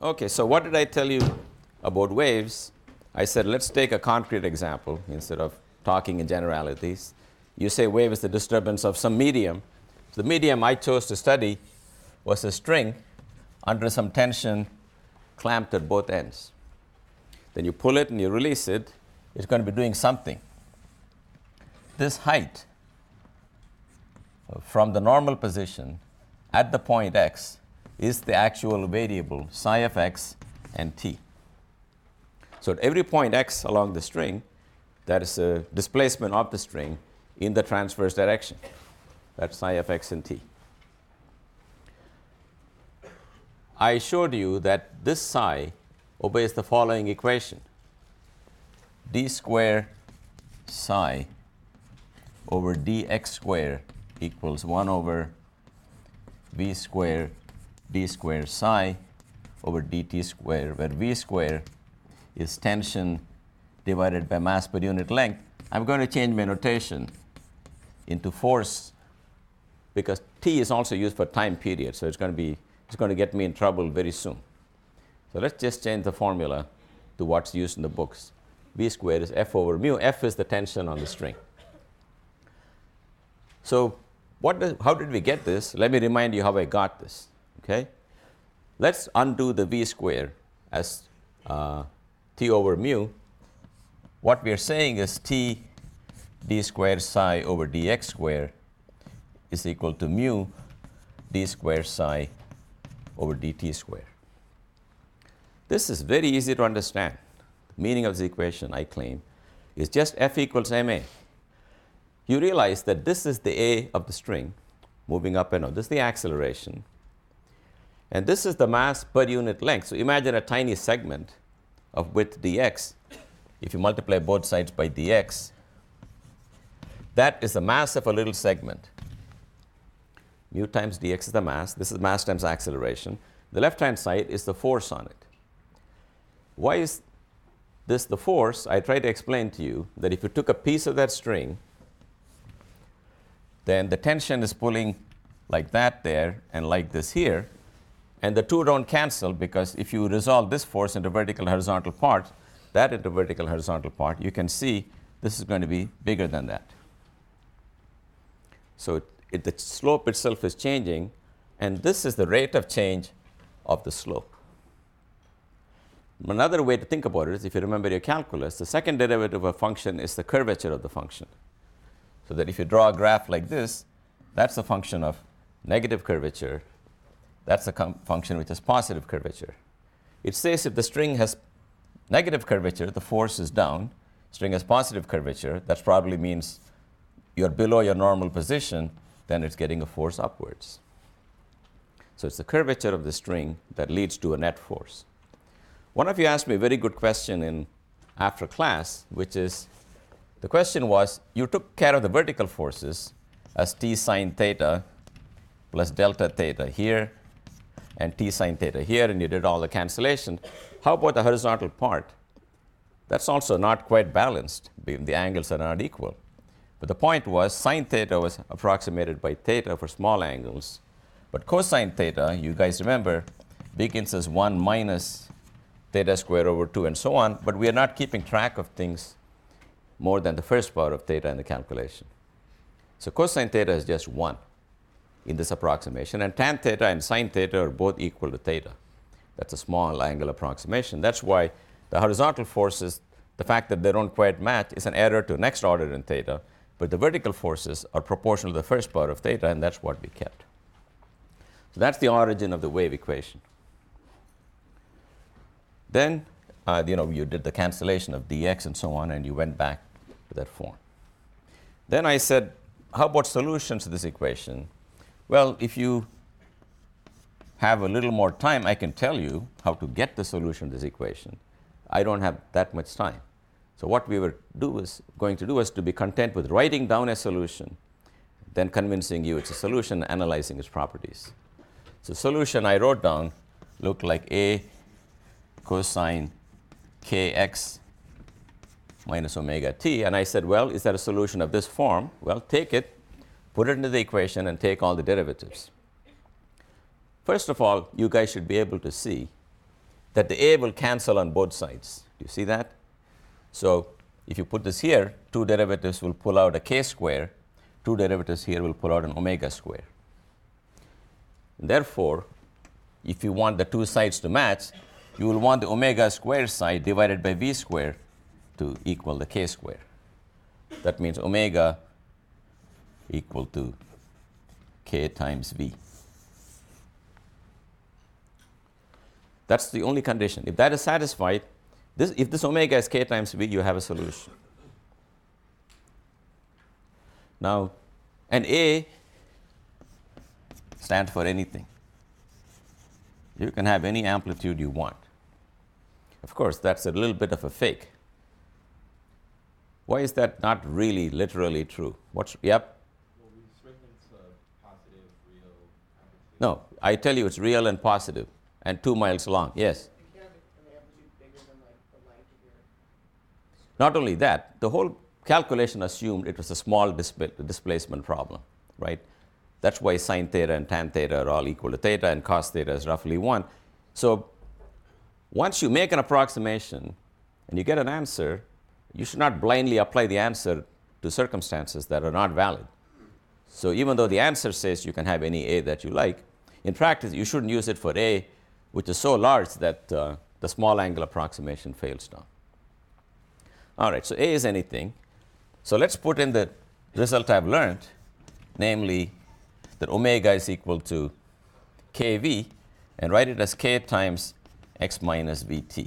Okay, so what did I tell you about waves? I said let's take a concrete example instead of talking in generalities. You say wave is the disturbance of some medium. So the medium I chose to study was a string under some tension clamped at both ends. Then you pull it and you release it, it's going to be doing something. This height from the normal position at the point x is the actual variable psi of x and t. So at every point x along the string, there is a displacement of the string in the transverse direction. That's psi of x and t. I showed you that this psi obeys the following equation. D square psi over dx square equals 1 over v square d square psi over dt square, where v square is tension divided by mass per unit length. I'm going to change my notation into force because t is also used for time period, so it's going to get me in trouble very soon. So let's just change the formula to what's used in the books. V squared is F over mu. F is the tension on the string. So how did we get this? Let me remind you how I got this. Okay? Let's undo the V square as T over mu. What we are saying is T d squared psi over dx square is equal to mu d squared psi over dt square. This is very easy to understand. The meaning of this equation, I claim, is just F equals ma. You realize that this is the a of the string moving up and down. This is the acceleration. And this is the mass per unit length. So imagine a tiny segment of width dx. If you multiply both sides by dx, that is the mass of a little segment. Mu times dx is the mass. This is mass times acceleration. The left-hand side is the force on it. Why is this the force? I try to explain to you that if you took a piece of that string, then the tension is pulling like that there and like this here, and the two don't cancel, because if you resolve this force into vertical horizontal part, that into vertical horizontal part, you can see this is going to be bigger than that. So the slope itself is changing, and this is the rate of change of the slope. Another way to think about it is, if you remember your calculus, the second derivative of a function is the curvature of the function. So that if you draw a graph like this, that's a function of negative curvature. That's a function which has positive curvature. It says if the string has negative curvature, the force is down. String has positive curvature, that probably means you're below your normal position, then it's getting a force upwards. So it's the curvature of the string that leads to a net force. One of you asked me a very good question after class, which is, the question was, you took care of the vertical forces as t sine theta plus delta theta here and t sine theta here, and you did all the cancellation. How about the horizontal part? That's also not quite balanced. The angles are not equal. But the point was, sine theta was approximated by theta for small angles. But cosine theta, you guys remember, begins as 1 minus theta squared over 2 and so on. But we are not keeping track of things more than the first power of theta in the calculation. So cosine theta is just 1 in this approximation. And tan theta and sine theta are both equal to theta. That's a small angle approximation. That's why the horizontal forces, the fact that they don't quite match, is an error to next order in theta. But the vertical forces are proportional to the first power of theta, and that's what we kept. So that's the origin of the wave equation. Then you did the cancellation of dx and so on, and you went back to that form. Then I said, how about solutions to this equation? Well, if you have a little more time, I can tell you how to get the solution to this equation. I don't have that much time. So what we were going to do is to be content with writing down a solution, then convincing you it's a solution, analyzing its properties. So solution I wrote down looked like a cosine kx minus omega t. And I said, well, is that a solution of this form? Well, take it, put it into the equation, and take all the derivatives. First of all, you guys should be able to see that the a will cancel on both sides. Do you see that? So if you put this here, two derivatives will pull out a k square, two derivatives here will pull out an omega square. Therefore, if you want the two sides to match, you will want the omega square side divided by v square to equal the k square. That means omega equal to k times v. That's the only condition. If that is satisfied, if this omega is k times v, you have a solution. Now, and a stands for anything. You can have any amplitude you want. Of course, that's a little bit of a fake. Why is that not really literally true? Yep? Well, we switch into positive, real amplitude. No, I tell you it's real and positive and 2 miles long. Yes? You can't have an amplitude bigger than like the length of your... Not only that, the whole calculation assumed it was a small displacement problem, right? That's why sine theta and tan theta are all equal to theta and cos theta is roughly 1. So once you make an approximation and you get an answer, you should not blindly apply the answer to circumstances that are not valid. So even though the answer says you can have any a that you like, in practice you shouldn't use it for a which is so large that the small angle approximation fails down. All right, so a is anything. So let's put in the result I've learned, namely that omega is equal to kv, and write it as k times x minus vt.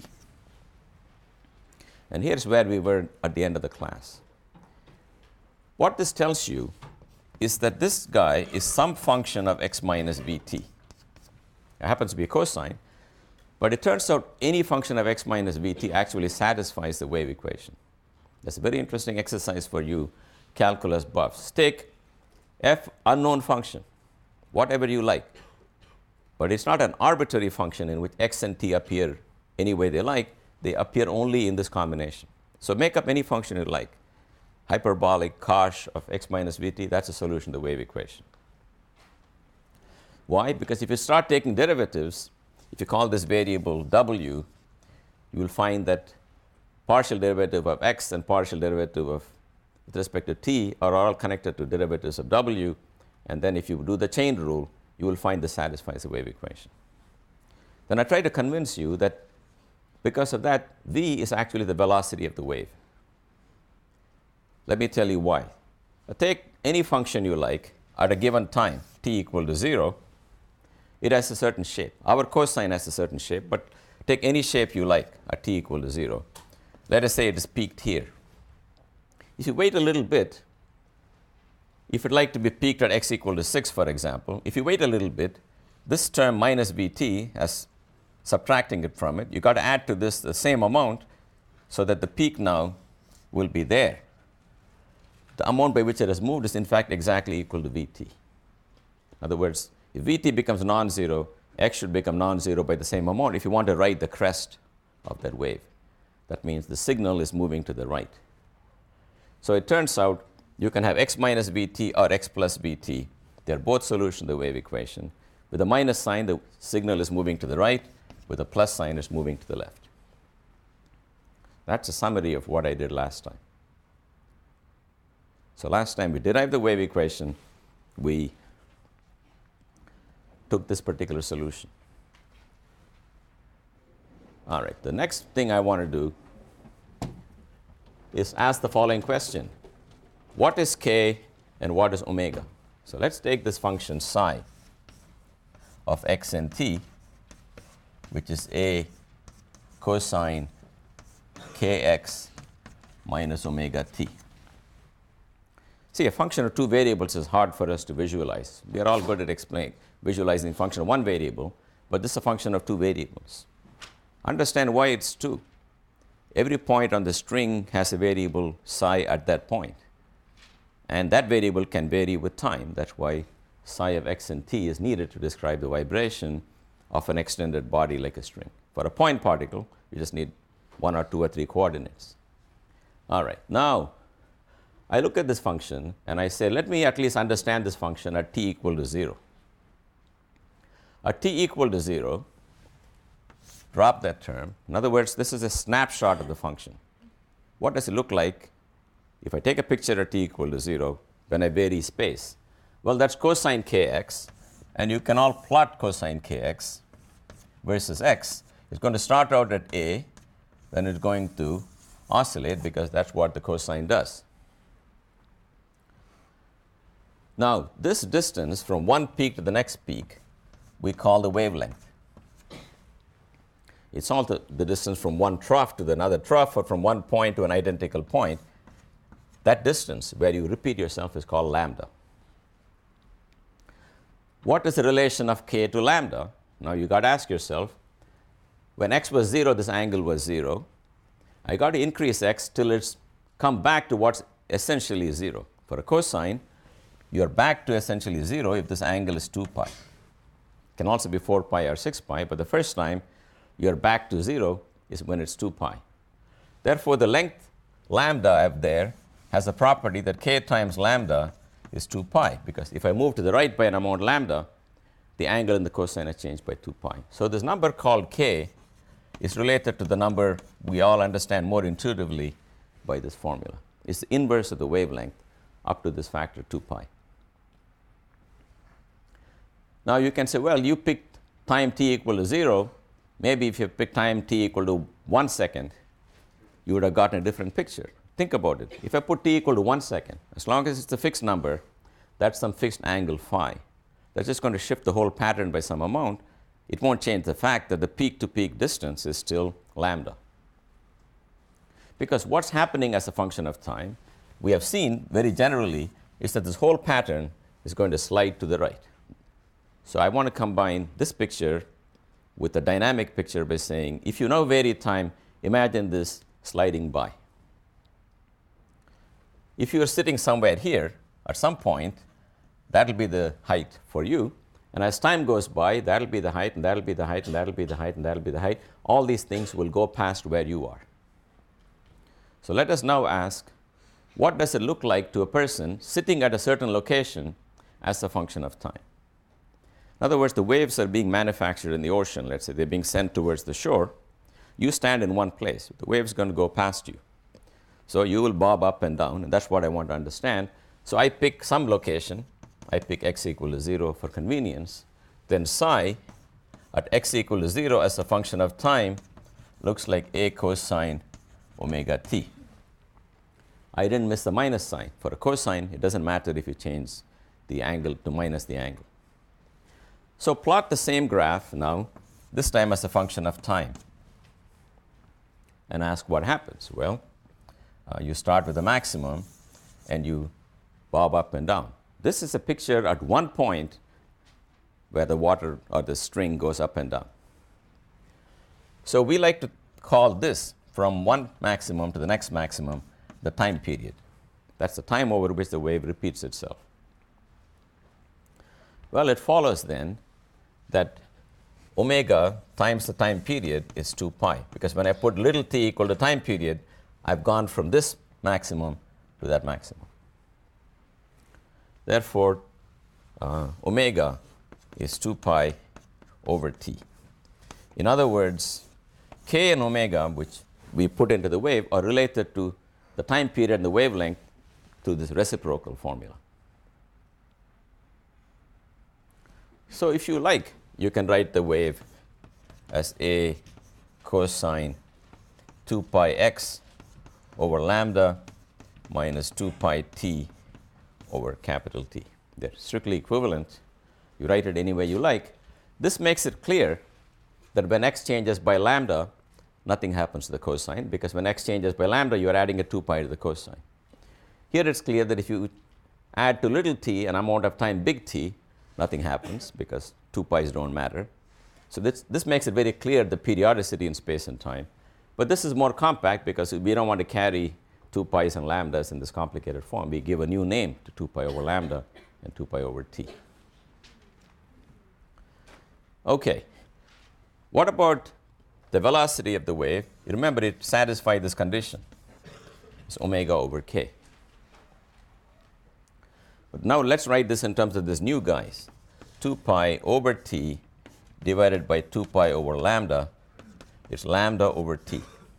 And here's where we were at the end of the class. What this tells you is that this guy is some function of x minus vt. It happens to be a cosine, but it turns out any function of x minus vt actually satisfies the wave equation. That's a very interesting exercise for you calculus buffs. Take f unknown function, whatever you like, but it's not an arbitrary function in which x and t appear any way they like. They appear only in this combination. So make up any function you like. Hyperbolic cosh of x minus vt, that's a solution to the wave equation. Why? Because if you start taking derivatives, if you call this variable w, you will find that partial derivative of x and partial derivative of with respect to t are all connected to derivatives of w, and then if you do the chain rule, you will find this satisfies the wave equation. Then I try to convince you that because of that, v is actually the velocity of the wave. Let me tell you why. Take any function you like at a given time, t equal to 0. It has a certain shape. Our cosine has a certain shape, but take any shape you like at t equal to 0. Let us say it is peaked here. If you wait a little bit, if you'd like to be peaked at x equal to 6, for example, if you wait a little bit, this term minus vt, as subtracting it from it, you got to add to this the same amount so that the peak now will be there. The amount by which it has moved is in fact exactly equal to vt. In other words, if vt becomes non-zero, x should become non-zero by the same amount if you want to write the crest of that wave. That means the signal is moving to the right. So it turns out you can have x minus vt or x plus vt. They're both solutions to the wave equation. With a minus sign, the signal is moving to the right. With a plus sign, it's moving to the left. That's a summary of what I did last time. So last time we derived the wave equation, we took this particular solution. All right, the next thing I want to do is ask the following question. What is k and what is omega? So let's take this function psi of x and t, which is a cosine kx minus omega t. See, a function of two variables is hard for us to visualize. We are all good at visualizing a function of one variable, but this is a function of two variables. Understand why it's two. Every point on the string has a variable psi at that point, and that variable can vary with time. That's why psi of x and t is needed to describe the vibration of an extended body like a string. For a point particle, you just need 1 or 2 or 3 coordinates. All right, now I look at this function and I say, let me at least understand this function at t equal to 0. At t equal to 0, drop that term. In other words, this is a snapshot of the function. What does it look like if I take a picture at t equal to 0 when I vary space? Well, that's cosine kx, and you can all plot cosine kx versus x. It's going to start out at a, then it's going to oscillate because that's what the cosine does. Now, this distance from one peak to the next peak we call the wavelength. It's also the distance from one trough to another trough, or from one point to an identical point. That distance where you repeat yourself is called lambda. What is the relation of k to lambda? Now you got to ask yourself, when x was 0, this angle was 0. I got to increase x till it's come back to what's essentially 0. For a cosine, you're back to essentially 0 if this angle is 2 pi. It can also be 4 pi or 6 pi, but the first time you're back to 0 is when it's 2 pi. Therefore, the length lambda up there has the property that k times lambda is 2 pi, because if I move to the right by an amount lambda, the angle in the cosine has changed by 2 pi. So this number called k is related to the number we all understand more intuitively by this formula. It's the inverse of the wavelength up to this factor 2 pi. Now you can say, well, you picked time t equal to 0. Maybe if you picked time t equal to 1 second, you would have gotten a different picture. Think about it. If I put t equal to 1 second, as long as it's a fixed number, that's some fixed angle phi. That's just going to shift the whole pattern by some amount. It won't change the fact that the peak to peak distance is still lambda. Because what's happening as a function of time, we have seen very generally, is that this whole pattern is going to slide to the right. So I want to combine this picture with the dynamic picture by saying, if you know vary time, imagine this sliding by. If you are sitting somewhere here, at some point, that will be the height for you. And as time goes by, that will be the height, and that will be the height, and that will be the height, and that will be the height. All these things will go past where you are. So let us now ask, what does it look like to a person sitting at a certain location as a function of time? In other words, the waves are being manufactured in the ocean. Let's say they're being sent towards the shore. You stand in one place. The wave is going to go past you. So you will bob up and down, and that's what I want to understand. So I pick some location. I pick x equal to 0 for convenience. Then psi at x equal to 0 as a function of time looks like a cosine omega t. I didn't miss the minus sign. For a cosine, it doesn't matter if you change the angle to minus the angle. So plot the same graph now, this time as a function of time, and ask what happens. Well, you start with a maximum, and you bob up and down. This is a picture at one point where the water or the string goes up and down. So we like to call this, from one maximum to the next maximum, the time period. That's the time over which the wave repeats itself. Well, it follows then that omega times the time period is 2 pi, because when I put little t equal to time period, I've gone from this maximum to that maximum. Therefore, omega is 2 pi over t. In other words, k and omega, which we put into the wave, are related to the time period and the wavelength through this reciprocal formula. So if you like, you can write the wave as a cosine 2 pi x over lambda minus 2 pi t over capital T. They're strictly equivalent. You write it any way you like. This makes it clear that when x changes by lambda, nothing happens to the cosine, because when x changes by lambda, you are adding a 2 pi to the cosine. Here it's clear that if you add to little t an amount of time big T, nothing happens, because 2 pi's don't matter. So this makes it very clear the periodicity in space and time. But this is more compact because we don't want to carry 2 pi's and lambdas in this complicated form. We give a new name to 2 pi over lambda and 2 pi over t. Okay. What about the velocity of the wave? You remember it satisfied this condition. It's omega over k. But now let's write this in terms of this new guys. 2 pi over t divided by 2 pi over lambda It's lambda over t.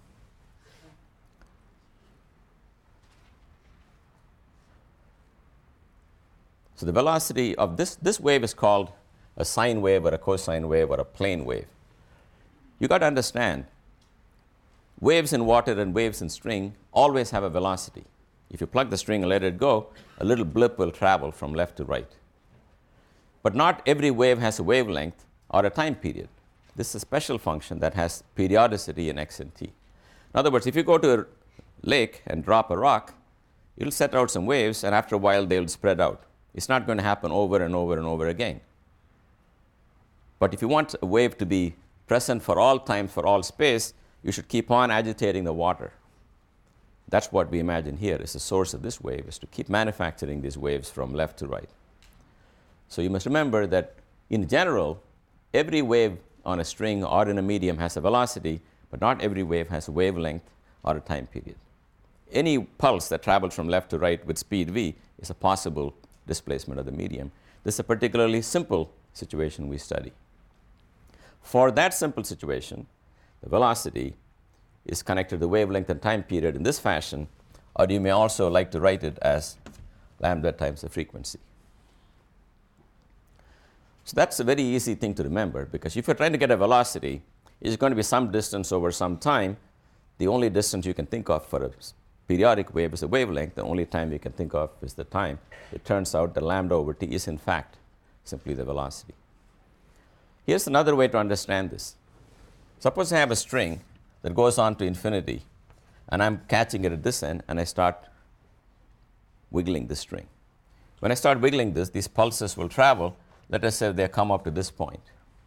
So the velocity of this wave is called a sine wave or a cosine wave or a plane wave. You got to understand, waves in water and waves in string always have a velocity. If you plug the string and let it go, a little blip will travel from left to right. But not every wave has a wavelength or a time period. This is a special function that has periodicity in x and t. In other words, if you go to a lake and drop a rock, it'll set out some waves, and after a while they'll spread out. It's not going to happen over and over and over again. But if you want a wave to be present for all time, for all space, you should keep on agitating the water. That's what we imagine here is the source of this wave, is to keep manufacturing these waves from left to right. So you must remember that in general, every wave on a string or in a medium has a velocity, but not every wave has a wavelength or a time period. Any pulse that travels from left to right with speed v is a possible displacement of the medium. This is a particularly simple situation we study. For that simple situation, the velocity is connected to the wavelength and time period in this fashion, or you may also like to write it as lambda times the frequency. So that's a very easy thing to remember, because if you're trying to get a velocity, it's going to be some distance over some time. The only distance you can think of for a periodic wave is a wavelength. The only time you can think of is the time. It turns out that lambda over t is in fact simply the velocity. Here's another way to understand this. Suppose I have a string that goes on to infinity, and I'm catching it at this end, and I start wiggling the string. When I start wiggling this, these pulses will travel. Let us say they come up to this point.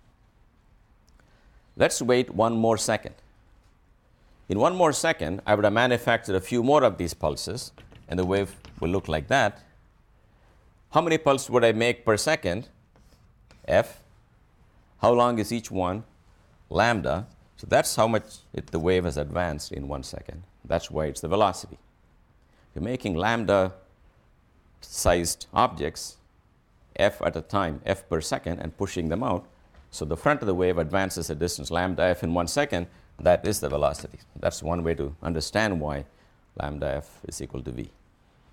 Let's wait one more second. In one more second, I would have manufactured a few more of these pulses, and the wave will look like that. How many pulses would I make per second? F. How long is each one? Lambda. So that's how much the wave has advanced in 1 second. That's why it's the velocity. You're making lambda-sized objects, f at a time, f per second, and pushing them out. So the front of the wave advances a distance lambda f in 1 second. That is the velocity. That's one way to understand why lambda f is equal to v.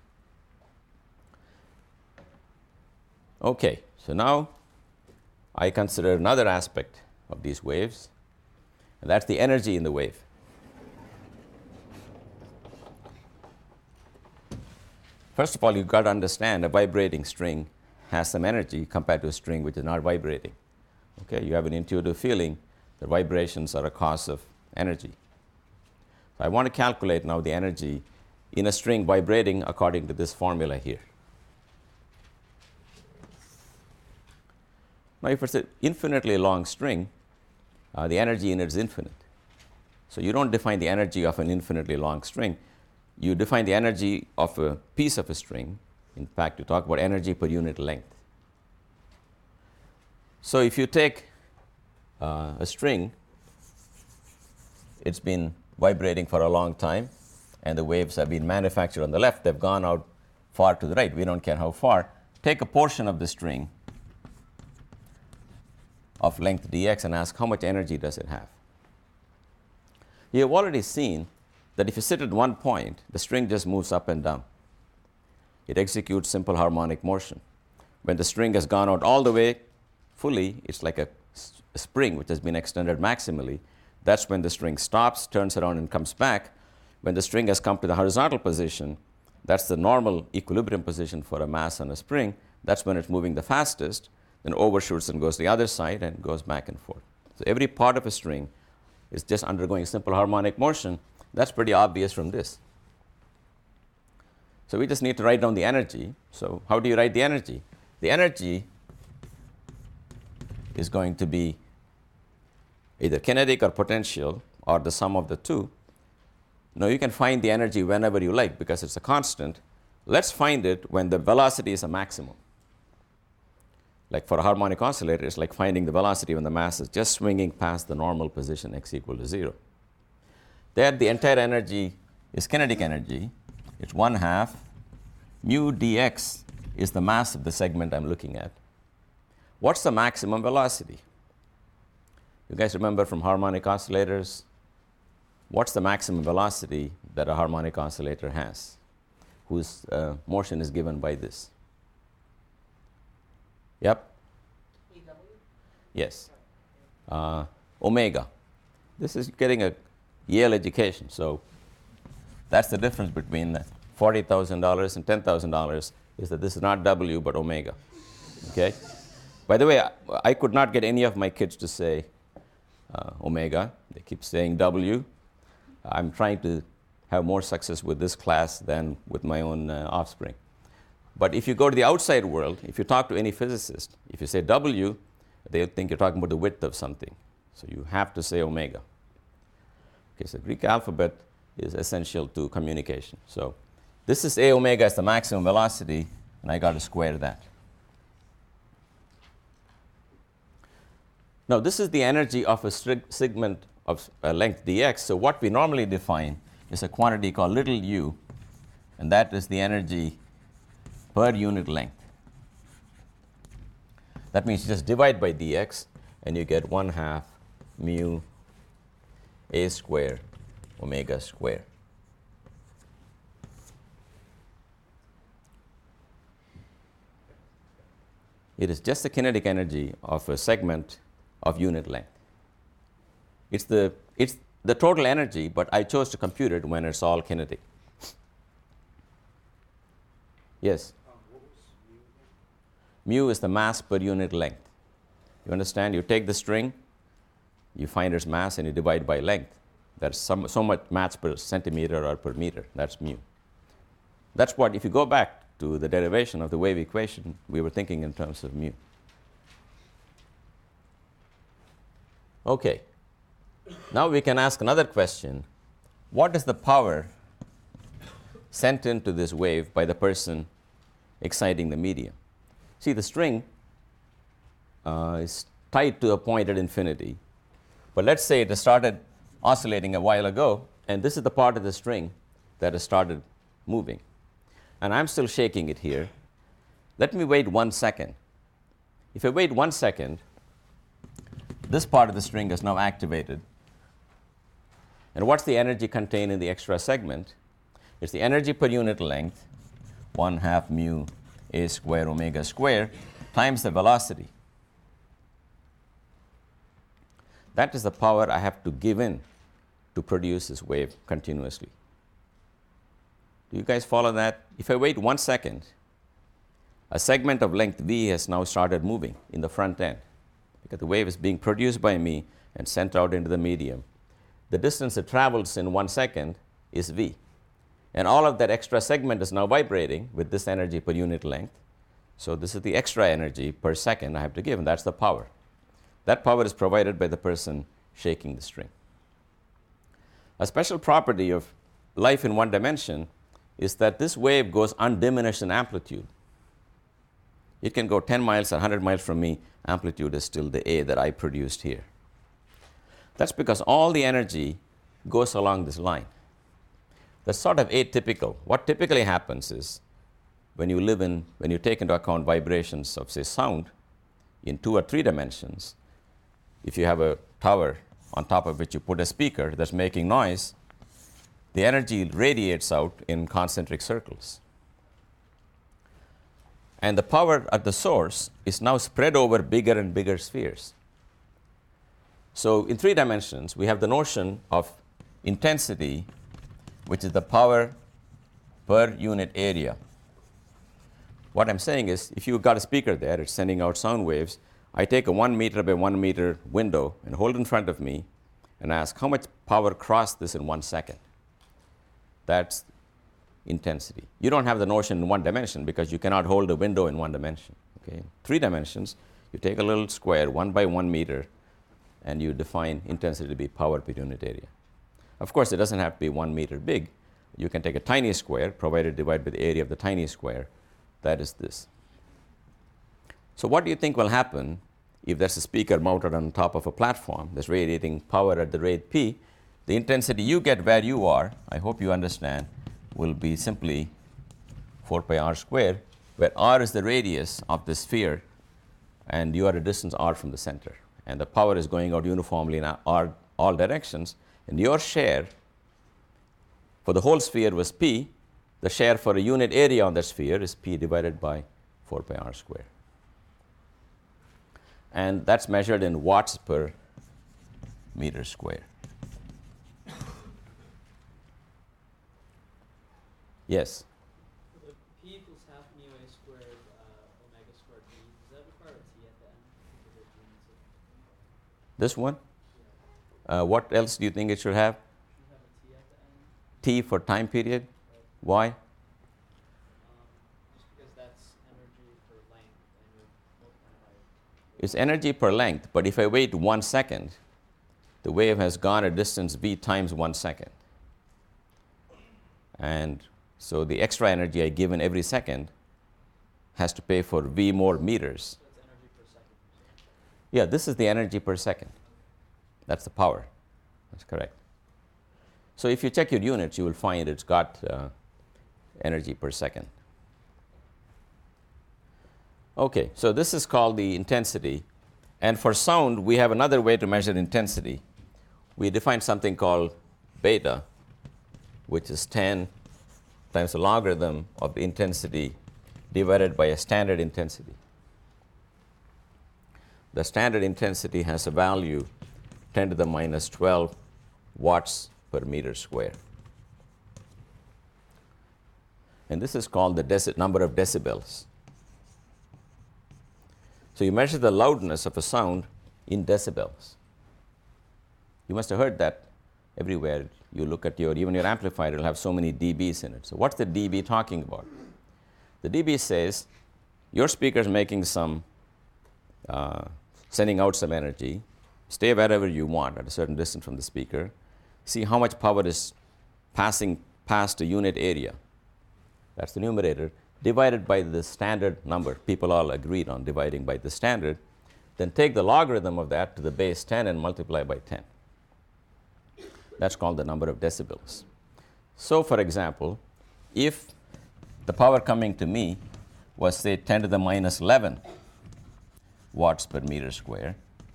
Okay, so now I consider another aspect of these waves, and that's the energy in the wave. First of all, you've got to understand a vibrating string has some energy compared to a string which is not vibrating. Okay, you have an intuitive feeling that vibrations are a cause of energy. So I want to calculate now the energy in a string vibrating according to this formula here. Now, if it's an infinitely long string, the energy in it is infinite. So you don't define the energy of an infinitely long string. You define the energy of a piece of a string. In fact, you talk about energy per unit length. So if you take a string, it's been vibrating for a long time, and the waves have been manufactured on the left. They've gone out far to the right. We don't care how far. Take a portion of the string of length dx and ask how much energy does it have. You have already seen that if you sit at one point, the string just moves up and down. It executes simple harmonic motion. When the string has gone out all the way fully, it's like a spring which has been extended maximally. That's when the string stops, turns around, and comes back. When the string has come to the horizontal position, that's the normal equilibrium position for a mass on a spring. That's when it's moving the fastest. Then overshoots and goes to the other side and goes back and forth. So every part of a string is just undergoing simple harmonic motion. That's pretty obvious from this. So we just need to write down the energy. So how do you write the energy? The energy is going to be either kinetic or potential, or the sum of the two. Now you can find the energy whenever you like because it's a constant. Let's find it when the velocity is a maximum. Like for a harmonic oscillator, it's like finding the velocity when the mass is just swinging past the normal position x equal to 0. There, the entire energy is kinetic energy. It's 1/2 mu dx is the mass of the segment I'm looking at. What's the maximum velocity? You guys remember from harmonic oscillators, what's the maximum velocity that a harmonic oscillator has, whose motion is given by this? Yep? EW? Yes. Omega. This is getting a Yale education, so that's the difference between $40,000 and $10,000, is that this is not W but omega. Okay? By the way, I could not get any of my kids to say omega. They keep saying W. I'm trying to have more success with this class than with my own offspring. But if you go to the outside world, if you talk to any physicist, if you say W, they'll think you're talking about the width of something. So you have to say omega. Okay, so Greek alphabet is essential to communication. So this is A omega as the maximum velocity, and I got to square that. Now, this is the energy of a segment of length dx. So what we normally define is a quantity called little u, and that is the energy per unit length. That means you just divide by dx, and you get 1/2 mu a square omega square. It is just the kinetic energy of a segment of unit length. It's the total energy, but I chose to compute it when it's all kinetic. Yes? What was mu? Mu is the mass per unit length. You understand? You take the string, you find its mass, and you divide by length. That's so much mass per centimeter or per meter. That's mu. That's what, if you go back to the derivation of the wave equation, we were thinking in terms of mu. Okay. Now we can ask another question. What is the power sent into this wave by the person exciting the medium? See, the string is tied to a point at infinity. But let's say it has started oscillating a while ago, and this is the part of the string that has started moving. And I'm still shaking it here. Let me wait 1 second. If I wait 1 second, this part of the string is now activated. And what's the energy contained in the extra segment? It's the energy per unit length, 1/2 mu a square omega square, times the velocity. That is the power I have to give in to produce this wave continuously. Do you guys follow that? If I wait 1 second, a segment of length v has now started moving in the front end, because the wave is being produced by me and sent out into the medium. The distance it travels in 1 second is v. And all of that extra segment is now vibrating with this energy per unit length. So this is the extra energy per second I have to give, and that's the power. That power is provided by the person shaking the string. A special property of life in one dimension is that this wave goes undiminished in amplitude. It can go 10 miles or 100 miles from me. Amplitude is still the A that I produced here. That's because all the energy goes along this line. That's sort of atypical. What typically happens is when you take into account vibrations of, say, sound in 2 or 3 dimensions, if you have a tower on top of which you put a speaker that's making noise, the energy radiates out in concentric circles. And the power at the source is now spread over bigger and bigger spheres. So in 3 dimensions, we have the notion of intensity, which is the power per unit area. What I'm saying is, if you've got a speaker there, it's sending out sound waves. I take a 1 meter by 1 meter window and hold it in front of me and ask how much power crossed this in 1 second. That's intensity. You don't have the notion in 1 dimension because you cannot hold a window in 1 dimension. Okay? 3 dimensions, you take a little square, 1 by 1 meter, and you define intensity to be power per unit area. Of course, it doesn't have to be 1 meter big. You can take a tiny square, provided divided by the area of the tiny square. That is this. So what do you think will happen if there's a speaker mounted on top of a platform that's radiating power at the rate p? The intensity you get where you are, I hope you understand, will be simply 4 pi r squared, where r is the radius of the sphere, and you are a distance r from the center. and the power is going out uniformly in all directions, and your share for the whole sphere was P, the share for a unit area on that sphere is P divided by 4 pi r squared. And that's measured in watts per meter square. Yes? The P equals half mu a squared omega squared B, does that require a T at the end? Because it means This one? yeah. What else do you think it should have? Should have a T at the end. T for time period? Right? Why? Just because that's energy per length and you're multiplying by. It's energy per length, but if I wait 1 second, the wave has gone a distance v times 1 second. And so the extra energy I give in every second has to pay for v more meters. That's energy per second. Yeah, this is the energy per second. That's the power. That's correct. So if you check your units, you will find it's got energy per second. Okay, so this is called the intensity. And for sound, we have another way to measure intensity. We define something called beta, which is 10 times the logarithm of the intensity divided by a standard intensity. The standard intensity has a value 10 to the minus 12 watts per meter square. And this is called the number of decibels. So you measure the loudness of a sound in decibels. You must have heard that everywhere. You look at even your amplifier, it'll have so many dBs in it. So what's the dB talking about? The dB says your speaker is making some, sending out some energy. Stay wherever you want at a certain distance from the speaker. See how much power is passing past a unit area. That's the numerator, divided by the standard number. People all agreed on dividing by the standard. Then take the logarithm of that to the base 10 and multiply by 10. That's called the number of decibels. So, for example, if the power coming to me was, say, 10 to the minus 11 watts per meter square,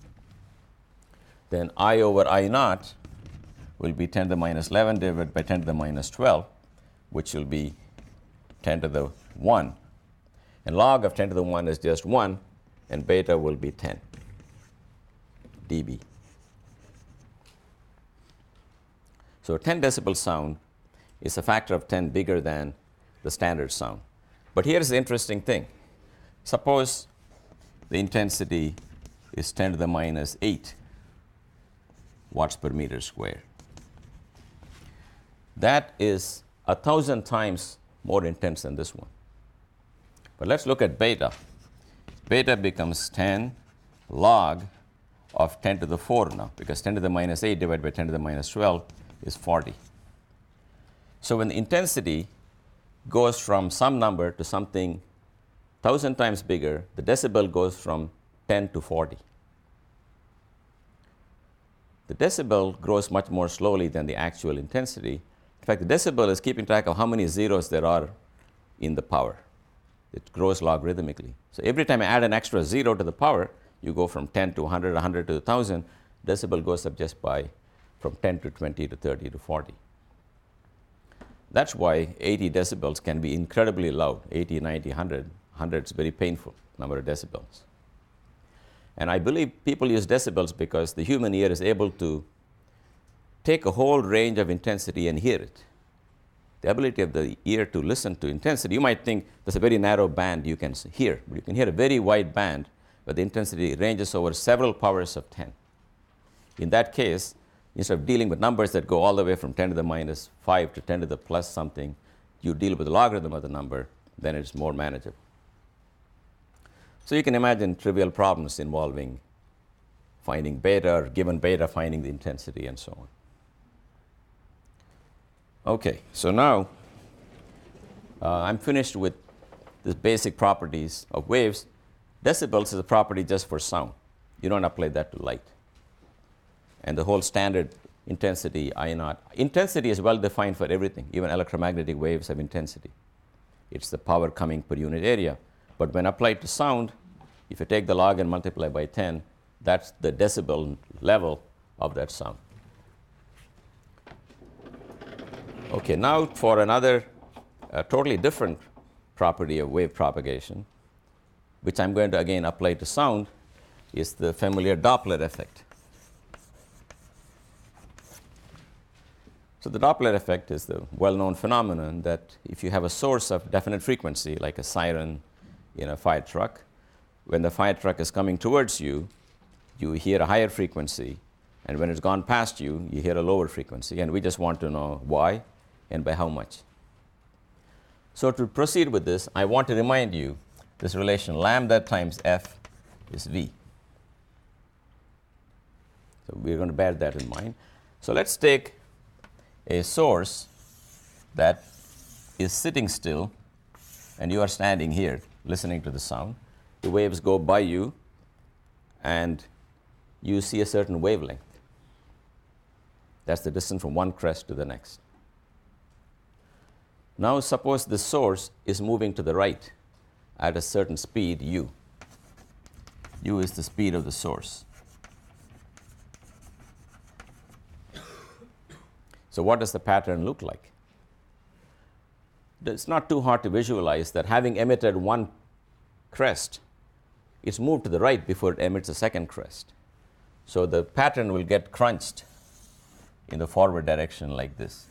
then I over I naught will be 10 to the minus 11 divided by 10 to the minus 12, which will be 10 to the 1. And log of 10 to the 1 is just 1, and beta will be 10 dB. So 10 decibel sound is a factor of 10 bigger than the standard sound. But here's the interesting thing. Suppose the intensity is 10 to the minus 8 watts per meter square. That is 1,000 times more intense than this one. But let's look at beta. Beta becomes 10 log of 10 to the 4 now, because 10 to the minus 8 divided by 10 to the minus 12 is 40. So when the intensity goes from some number to something 1,000 times bigger, the decibel goes from 10 to 40. The decibel grows much more slowly than the actual intensity. In fact, the decibel is keeping track of how many zeros there are in the power. It grows logarithmically. So every time I add an extra 0 to the power, you go from 10 to 100, 100 to 1,000. Decibel goes up just by from 10 to 20 to 30 to 40. That's why 80 decibels can be incredibly loud. 80, 90, 100. 100 is very painful number of decibels. And I believe people use decibels because the human ear is able to take a whole range of intensity and hear it. The ability of the ear to listen to intensity, you might think there's a very narrow band you can hear, but you can hear a very wide band, but the intensity ranges over several powers of 10. In that case, instead of dealing with numbers that go all the way from 10 to the minus 5 to 10 to the plus something, you deal with the logarithm of the number, then it's more manageable. So you can imagine trivial problems involving finding beta, or given beta, finding the intensity, and so on. Okay, so now I'm finished with the basic properties of waves. Decibels is a property just for sound. You don't apply that to light. And the whole standard intensity, I naught. Intensity is well defined for everything. Even electromagnetic waves have intensity. It's the power coming per unit area. But when applied to sound, if you take the log and multiply by 10, That's the decibel level of that sound. Okay, now for another totally different property of wave propagation, which I'm going to again apply to sound, is the familiar Doppler effect. So the Doppler effect is the well-known phenomenon that if you have a source of definite frequency, like a siren in a fire truck, when the fire truck is coming towards you, you hear a higher frequency, and when it's gone past you, you hear a lower frequency, and we just want to know why and by how much. So to proceed with this, I want to remind you this relation lambda times f is v. So we're going to bear that in mind. So let's take a source that is sitting still, and you are standing here listening to the sound. The waves go by you, and you see a certain wavelength. That's the distance from one crest to the next. Now suppose the source is moving to the right at a certain speed, u. U is the speed of the source. So what does the pattern look like? It's not too hard to visualize that having emitted one crest, it's moved to the right before it emits a second crest. So the pattern will get crunched in the forward direction like this.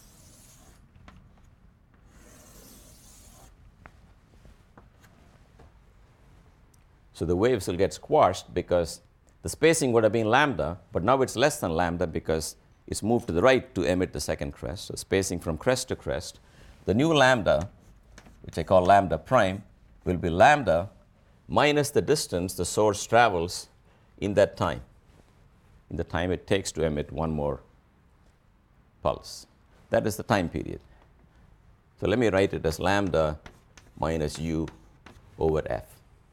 So the waves will get squashed because the spacing would have been lambda, but now it's less than lambda because it's moved to the right to emit the second crest. So spacing from crest to crest. The new lambda, which I call lambda prime, will be lambda minus the distance the source travels in that time, in the time it takes to emit one more pulse. That is the time period. So let me write it as lambda minus u over f.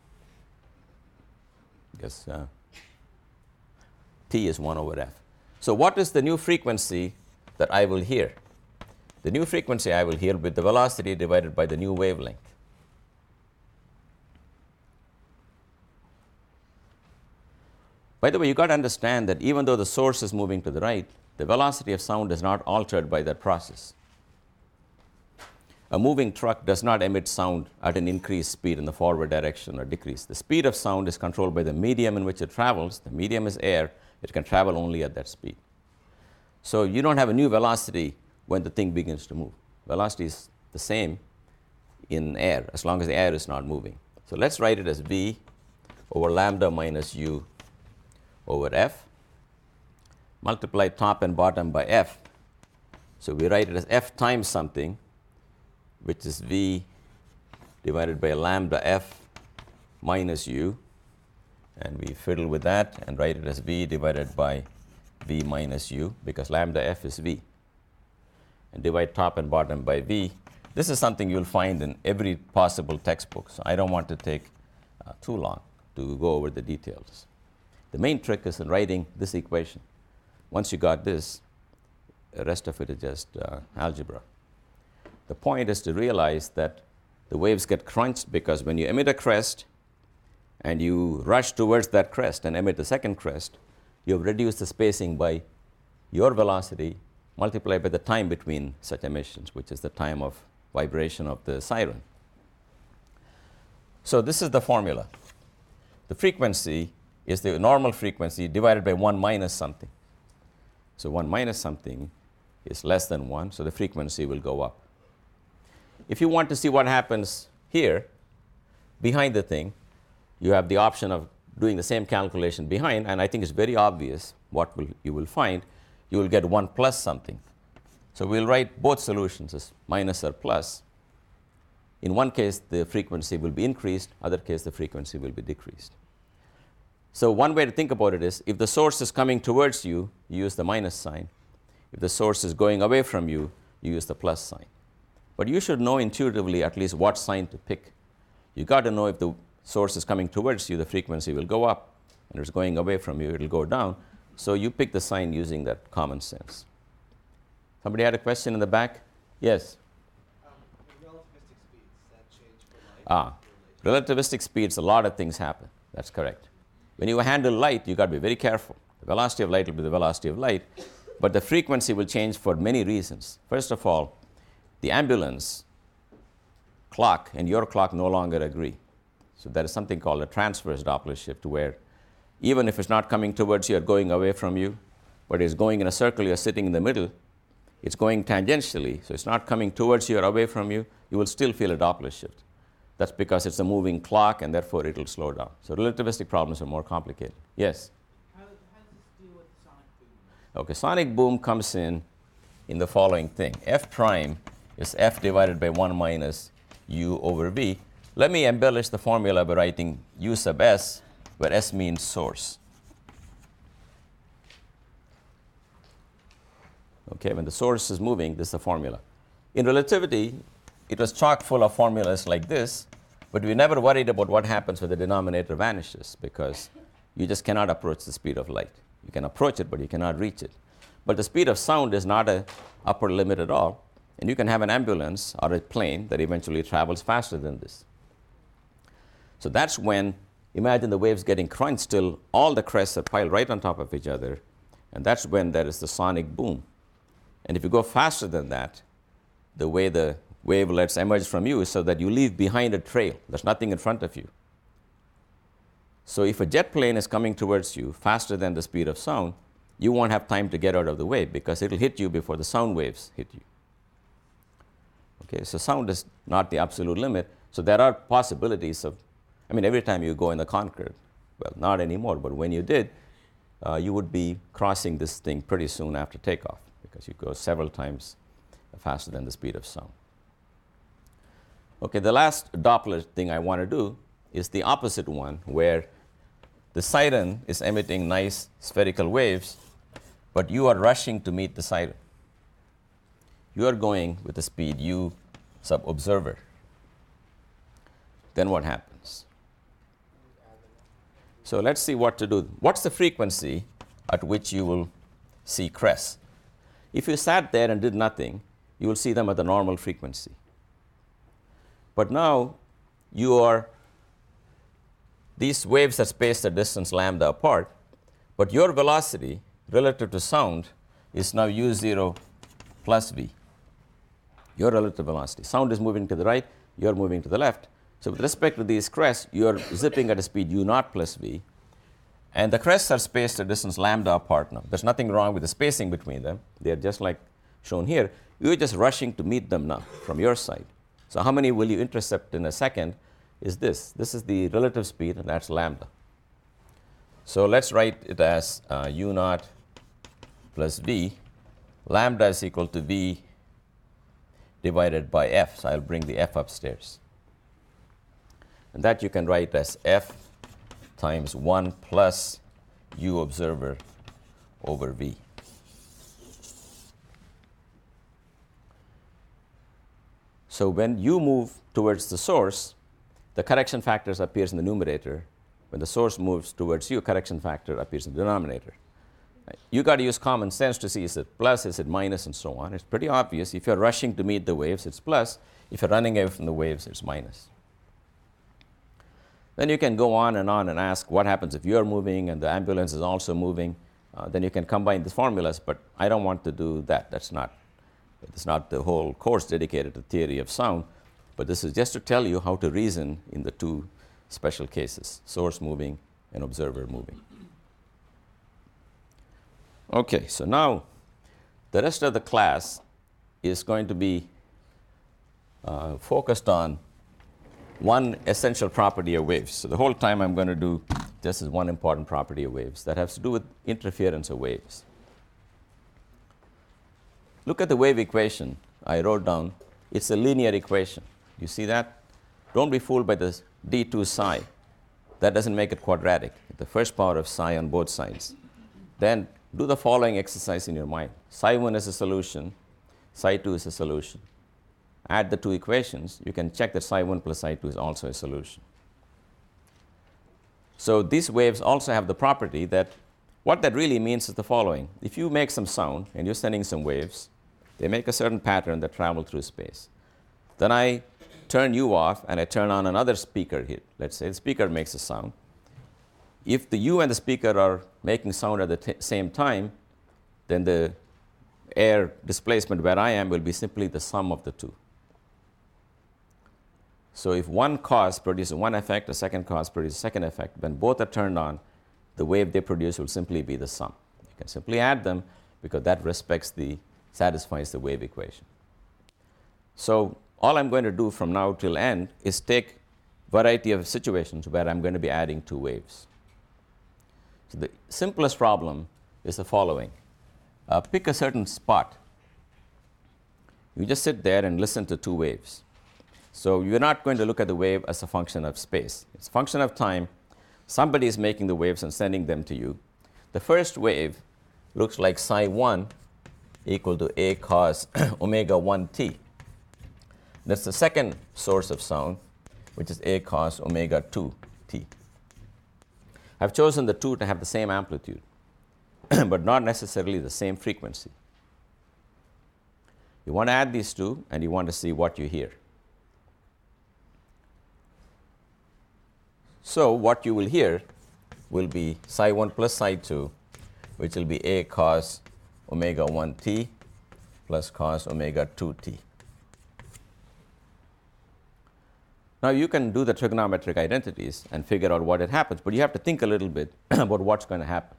Because t is 1 over f. So what is the new frequency that I will hear? The new frequency I will hear with the velocity divided by the new wavelength. By the way, you got to understand that even though the source is moving to the right, the velocity of sound is not altered by that process. A moving truck does not emit sound at an increased speed in the forward direction or decrease. The speed of sound is controlled by the medium in which it travels. The medium is air. It can travel only at that speed. So you don't have a new velocity when the thing begins to move. Velocity is the same in air as long as the air is not moving. So let's write it as v over lambda minus u over f. Multiply top and bottom by f. So we write it as f times something, which is v divided by lambda f minus u. And we fiddle with that and write it as v divided by v minus u, because lambda f is v. And divide top and bottom by v. This is something you'll find in every possible textbook, so I don't want to take too long to go over the details. The main trick is in writing this equation. Once you got this, the rest of it is just algebra. The point is to realize that the waves get crunched because when you emit a crest and you rush towards that crest and emit the second crest, you have reduced the spacing by your velocity multiplied by the time between such emissions, which is the time of vibration of the siren. So this is the formula. The frequency is the normal frequency divided by 1 minus something. So 1 minus something is less than 1, so the frequency will go up. If you want to see what happens here, behind the thing, you have the option of doing the same calculation behind, and I think it's very obvious what you will find. You will get 1 plus something. So we'll write both solutions as minus or plus. In one case, the frequency will be increased. Other case, the frequency will be decreased. So one way to think about it is, if the source is coming towards you, you use the minus sign. If the source is going away from you, you use the plus sign. But you should know intuitively at least what sign to pick. You got to know if the source is coming towards you, the frequency will go up, and if it's going away from you, it will go down. So you pick the sign using that common sense. Somebody had a question in the back? Yes? The relativistic speeds that change for light. Relativistic speeds, a lot of things happen. That's correct. When you handle light, you got to be very careful. The velocity of light will be the velocity of light, but the frequency will change for many reasons. First of all, the ambulance clock and your clock no longer agree. So there is something called a transverse Doppler shift, where even if it's not coming towards you or going away from you, but it's going in a circle, you're sitting in the middle, it's going tangentially, so it's not coming towards you or away from you, you will still feel a Doppler shift. That's because it's a moving clock, and therefore it will slow down. So relativistic problems are more complicated. Yes? How does this deal with the sonic boom? Okay, sonic boom comes in the following thing. F prime is F divided by 1 minus U over V. Let me embellish the formula by writing U sub S, where S means source. Okay, when the source is moving, this is the formula. In relativity, it was chock full of formulas like this, but we never worried about what happens when the denominator vanishes, because you just cannot approach the speed of light. You can approach it, but you cannot reach it. But the speed of sound is not an upper limit at all, and you can have an ambulance or a plane that eventually travels faster than this. So that's when, imagine the waves getting crunched till all the crests are piled right on top of each other, and that's when there is the sonic boom. And if you go faster than that, the way the wavelets emerge from you is so that you leave behind a trail. There's nothing in front of you. So if a jet plane is coming towards you faster than the speed of sound, you won't have time to get out of the way, because it'll hit you before the sound waves hit you. Okay, so sound is not the absolute limit. So there are possibilities of, every time you go in the Concorde, well, not anymore, but when you did, you would be crossing this thing pretty soon after takeoff, because you go several times faster than the speed of sound. Okay, the last Doppler thing I want to do is the opposite one, where the siren is emitting nice spherical waves, but you are rushing to meet the siren. You are going with the speed U sub observer. Then what happens? So let's see what to do. What's the frequency at which you will see crests? If you sat there and did nothing, you will see them at the normal frequency. But now these waves are spaced a distance lambda apart, but your velocity relative to sound is now u0 plus v. Your relative velocity. Sound is moving to the right, you're moving to the left. So with respect to these crests, you're zipping at a speed u0 plus v, and the crests are spaced a distance lambda apart now. There's nothing wrong with the spacing between them. They're just like shown here. You're just rushing to meet them now from your side. So how many will you intercept in a second is this. This is the relative speed, and that's lambda. So let's write it as u0 plus v. Lambda is equal to v divided by f. So I'll bring the f upstairs. And that you can write as f times 1 plus u observer over v. So when you move towards the source, the correction factor appears in the numerator. When the source moves towards you, correction factor appears in the denominator. You got to use common sense to see, is it plus, is it minus, and so on. It's pretty obvious. If you're rushing to meet the waves, it's plus. If you're running away from the waves, it's minus. Then you can go on and ask what happens if you're moving and the ambulance is also moving. Then you can combine the formulas, but I don't want to do that. It's not the whole course dedicated to theory of sound, but this is just to tell you how to reason in the two special cases, source moving and observer moving. Okay, so now the rest of the class is going to be focused on one essential property of waves. So the whole time I'm going to do just as one important property of waves that has to do with interference of waves. Look at the wave equation I wrote down. It's a linear equation. You see that? Don't be fooled by this d2 psi. That doesn't make it quadratic. The first power of psi on both sides. Then do the following exercise in your mind. Psi 1 is a solution. Psi 2 is a solution. Add the two equations. You can check that psi 1 plus psi 2 is also a solution. So these waves also have the property that what that really means is the following. If you make some sound and you're sending some waves, they make a certain pattern that travel through space. Then I turn you off and I turn on another speaker here. Let's say the speaker makes a sound. if the you and the speaker are making sound at the same time, then the air displacement where I am will be simply the sum of the two. So if one cause produces one effect, a second cause produces a second effect, when both are turned on, the wave they produce will simply be the sum. You can simply add them because that satisfies the wave equation. So all I'm going to do from now till end is take variety of situations where I'm going to be adding two waves. So the simplest problem is the following. Pick a certain spot. You just sit there and listen to two waves. So you're not going to look at the wave as a function of space. It's a function of time. Somebody is making the waves and sending them to you. The first wave looks like psi 1 equal to a cos omega 1t. That's the second source of sound, which is a cos omega 2t. I've chosen the two to have the same amplitude, but not necessarily the same frequency. You want to add these two, and you want to see what you hear. So what you will hear will be psi 1 plus psi 2, which will be a cos omega 1t plus cos omega 2t. Now you can do the trigonometric identities and figure out what it happens, but you have to think a little bit about what's going to happen.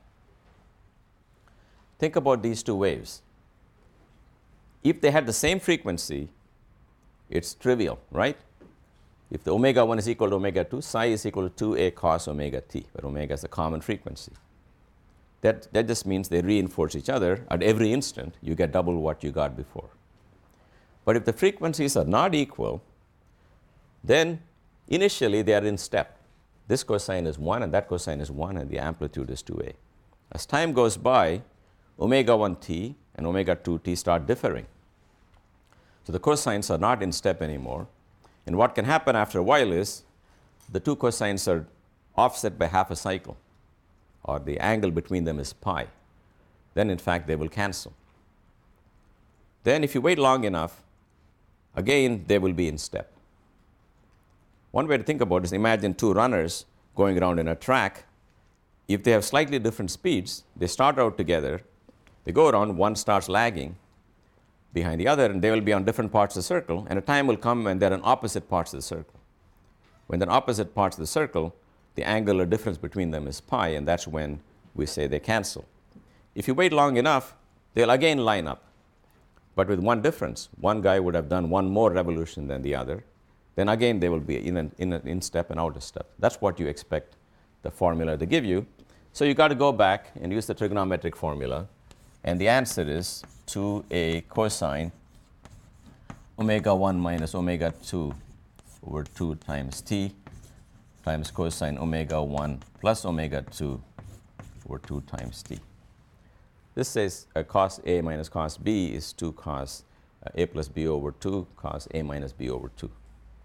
Think about these two waves. If they had the same frequency, it's trivial, right? If the omega 1 is equal to omega 2, psi is equal to 2a cos omega t, where omega is a common frequency. That just means they reinforce each other. At every instant, you get double what you got before. But if the frequencies are not equal, then initially they are in step. This cosine is 1 and that cosine is 1 and the amplitude is 2a. As time goes by, omega 1t and omega 2t start differing. So the cosines are not in step anymore. And what can happen after a while is the two cosines are offset by half a cycle, or the angle between them is pi. Then in fact they will cancel. Then if you wait long enough, again they will be in step. One way to think about it is imagine two runners going around in a track. If they have slightly different speeds, they start out together, they go around, one starts lagging behind the other, and they will be on different parts of the circle, and a time will come when they're on opposite parts of the circle. When they're on opposite parts of the circle, the angular difference between them is pi, and that's when we say they cancel. If you wait long enough, they'll again line up, but with one difference. One guy would have done one more revolution than the other. Then again they will be in step and out of step. That's what you expect the formula to give you. So you got to go back and use the trigonometric formula, and the answer is 2a cosine omega 1 minus omega 2 over 2 times t times cosine omega 1 plus omega 2 over 2 times t. This says cos a minus cos b is 2 cos a plus b over 2 cos a minus b over 2.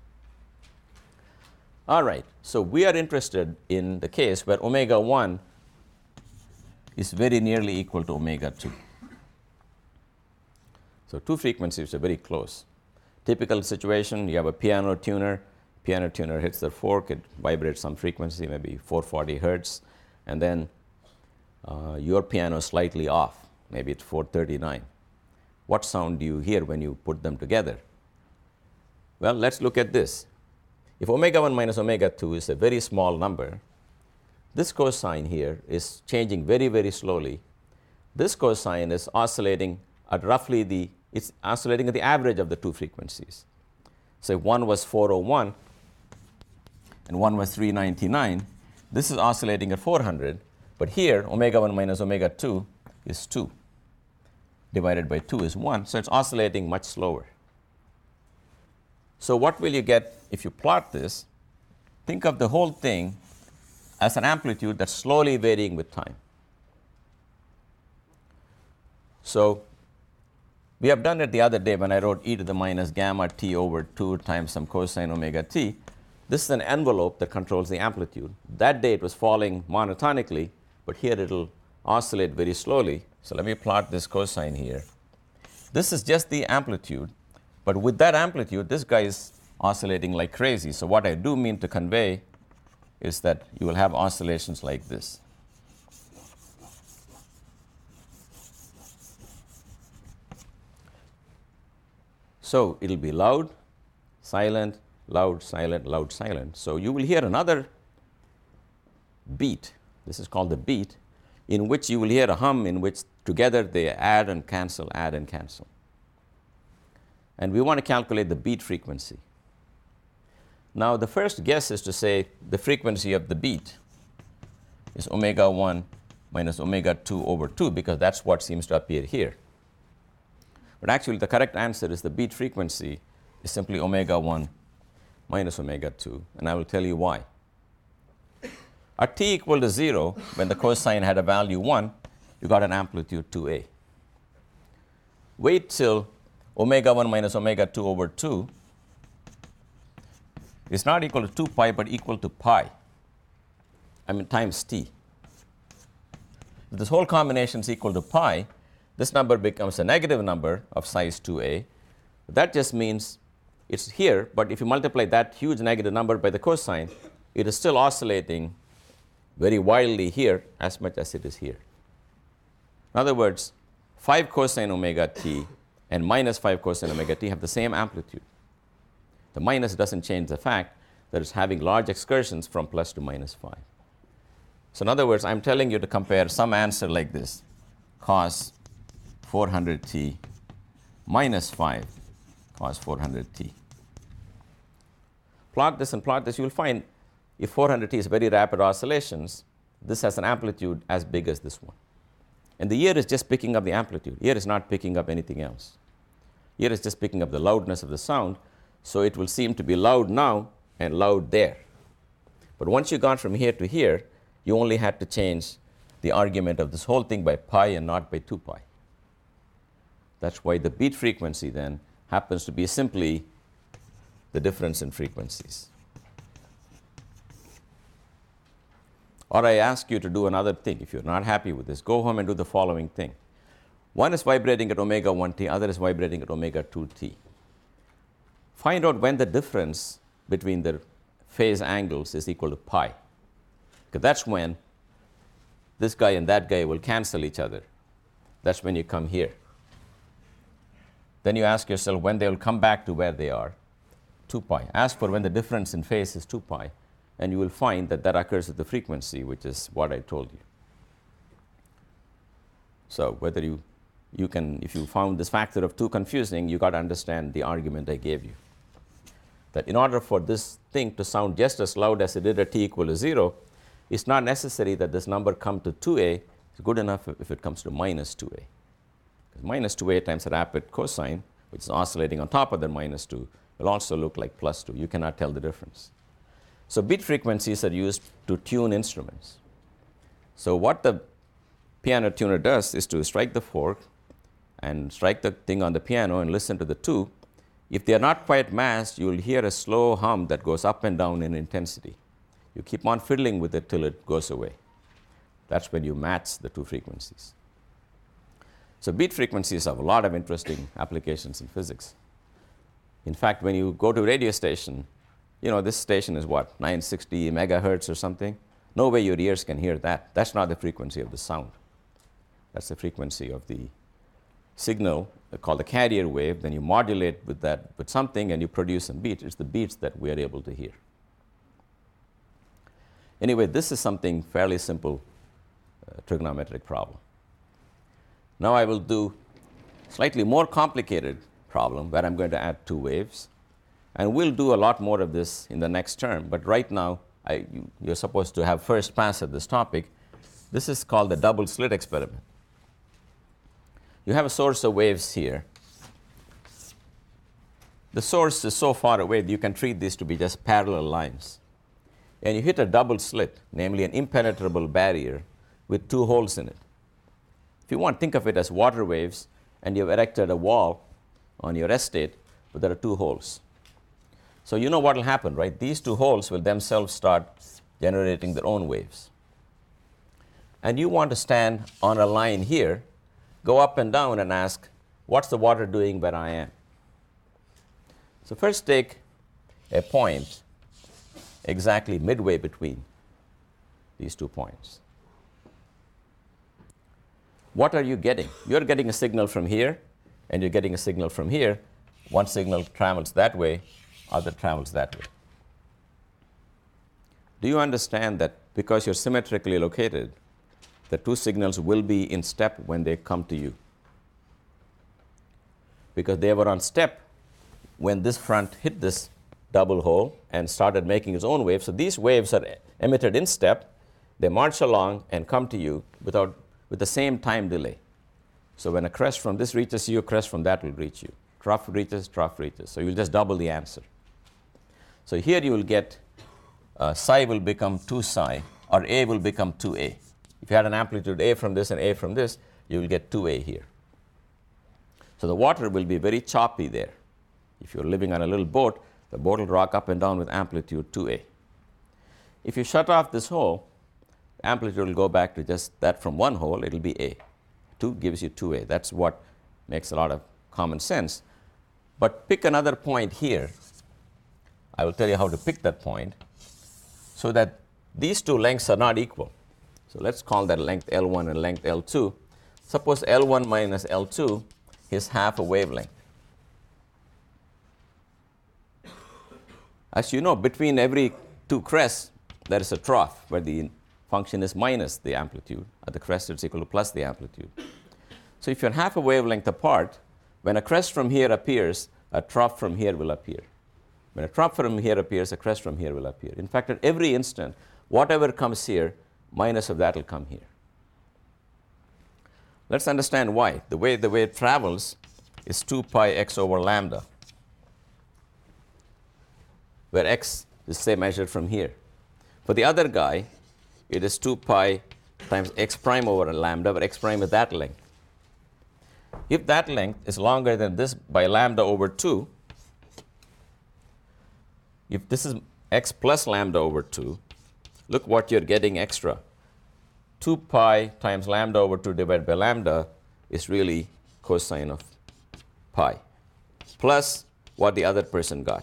All right, so we are interested in the case where omega 1 is very nearly equal to omega 2. So two frequencies are very close. Typical situation, you have a piano tuner. Piano tuner hits the fork, it vibrates some frequency, maybe 440 hertz, and then your piano is slightly off, maybe it's 439. What sound do you hear when you put them together? Well, let's look at this. If omega 1 minus omega 2 is a very small number, this cosine here is changing very, very slowly. This cosine is oscillating at roughly it's oscillating at the average of the two frequencies. So if one was 401 and one was 399, this is oscillating at 400, but here omega 1 minus omega 2 is 2. Divided by 2 is 1, so it's oscillating much slower. So what will you get if you plot this? Think of the whole thing as an amplitude that's slowly varying with time. So we have done it the other day when I wrote e to the minus gamma t over 2 times some cosine omega t. This is an envelope that controls the amplitude. That day it was falling monotonically, but here it will oscillate very slowly. So let me plot this cosine here. This is just the amplitude, but with that amplitude, this guy is oscillating like crazy. So what I do mean to convey is that you will have oscillations like this. So it will be loud, silent, loud, silent, loud, silent. So you will hear another beat. This is called the beat, in which you will hear a hum in which together they add and cancel, add and cancel. And we want to calculate the beat frequency. Now the first guess is to say the frequency of the beat is omega 1 minus omega 2 over 2, because that's what seems to appear here. But actually the correct answer is the beat frequency is simply omega 1 minus omega 2, and I will tell you why. At t equal to 0, when the cosine had a value 1, you got an amplitude 2a. Wait till omega 1 minus omega 2 over 2 is not equal to 2 pi, but equal to pi. I mean times t. If this whole combination is equal to pi, this number becomes a negative number of size 2a. That just means it's here, but if you multiply that huge negative number by the cosine, it is still oscillating very wildly here as much as it is here. In other words, 5 cosine omega t and minus 5 cosine omega t have the same amplitude. The minus doesn't change the fact that it's having large excursions from plus to minus 5. So in other words, I'm telling you to compare some answer like this, cos 400t minus 5 cos 400t. Plot this and plot this, you will find if 400t is very rapid oscillations, this has an amplitude as big as this one. And the ear is just picking up the amplitude. Ear is not picking up anything else. Ear is just picking up the loudness of the sound, so it will seem to be loud now and loud there. But once you got from here to here, you only had to change the argument of this whole thing by pi and not by 2 pi. That's why the beat frequency then happens to be simply the difference in frequencies. Or I ask you to do another thing. If you're not happy with this, go home and do the following thing. One is vibrating at omega 1t, other is vibrating at omega 2t. Find out when the difference between the phase angles is equal to pi. Because that's when this guy and that guy will cancel each other. That's when you come here. Then you ask yourself when they will come back to where they are, 2 pi. Ask for when the difference in phase is 2 pi, and you will find that that occurs at the frequency, which is what I told you. So whether you can, if you found this factor of 2 confusing, you got to understand the argument I gave you. That in order for this thing to sound just as loud as it did at t equal to 0, it's not necessary that this number come to 2a. It's good enough if it comes to minus 2a. Because minus 2a times a rapid cosine, which is oscillating on top of the minus 2, will also look like plus 2. You cannot tell the difference. So beat frequencies are used to tune instruments. So what the piano tuner does is to strike the fork and strike the thing on the piano and listen to the 2. If they are not quite matched, you will hear a slow hum that goes up and down in intensity. You keep on fiddling with it till it goes away. That's when you match the 2 frequencies. So beat frequencies have a lot of interesting applications in physics. In fact, when you go to a radio station, you know, this station is what, 960 megahertz or something? No way your ears can hear that. That's not the frequency of the sound. That's the frequency of the signal called the carrier wave. Then you modulate with that, with something, and you produce some beats. It's the beats that we are able to hear. Anyway, this is something fairly simple trigonometric problem. Now I will do slightly more complicated problem where I'm going to add 2 waves. And we'll do a lot more of this in the next term. But right now, you're supposed to have first pass at this topic. This is called the double slit experiment. You have a source of waves here. The source is so far away that you can treat these to be just parallel lines. And you hit a double slit, namely an impenetrable barrier with 2 holes in it. If you want, think of it as water waves, and you've erected a wall on your estate, but there are 2 holes. So you know what will happen, right? These 2 holes will themselves start generating their own waves. And you want to stand on a line here, go up and down and ask, what's the water doing where I am? So first take a point exactly midway between these 2 points. What are you getting? You're getting a signal from here, and you're getting a signal from here. One signal travels that way, other travels that way. Do you understand that because you're symmetrically located, the 2 signals will be in step when they come to you? Because they were on step when this front hit this double hole and started making its own wave. So these waves are emitted in step. They march along and come to you with the same time delay. So when a crest from this reaches you, a crest from that will reach you. Trough reaches, trough reaches. So you'll just double the answer. So here you will get psi will become 2 psi, or A will become 2A. If you had an amplitude A from this and A from this, you will get 2A here. So the water will be very choppy there. If you're living on a little boat, the boat will rock up and down with amplitude 2A. If you shut off this hole, the amplitude will go back to just that from one hole, it will be A. 2 gives you 2A. That's what makes a lot of common sense. But pick another point here. I will tell you how to pick that point so that these 2 lengths are not equal. So let's call that length L1 and length L2. Suppose L1 minus L2 is half a wavelength. As you know, between every 2 crests, there is a trough where the function is minus the amplitude. At the crest, it's equal to plus the amplitude. So if you're half a wavelength apart, when a crest from here appears, a trough from here will appear. When a trough from here appears, a crest from here will appear. In fact, at every instant, whatever comes here, minus of that will come here. Let's understand why. The way it travels is 2 pi x over lambda, where x is, say, measured from here. For the other guy, it is 2 pi times x prime over lambda, where x prime is that length. If that length is longer than this by lambda over 2, if this is x plus lambda over 2, look what you're getting extra. 2 pi times lambda over 2 divided by lambda is really cosine of pi, plus what the other person got.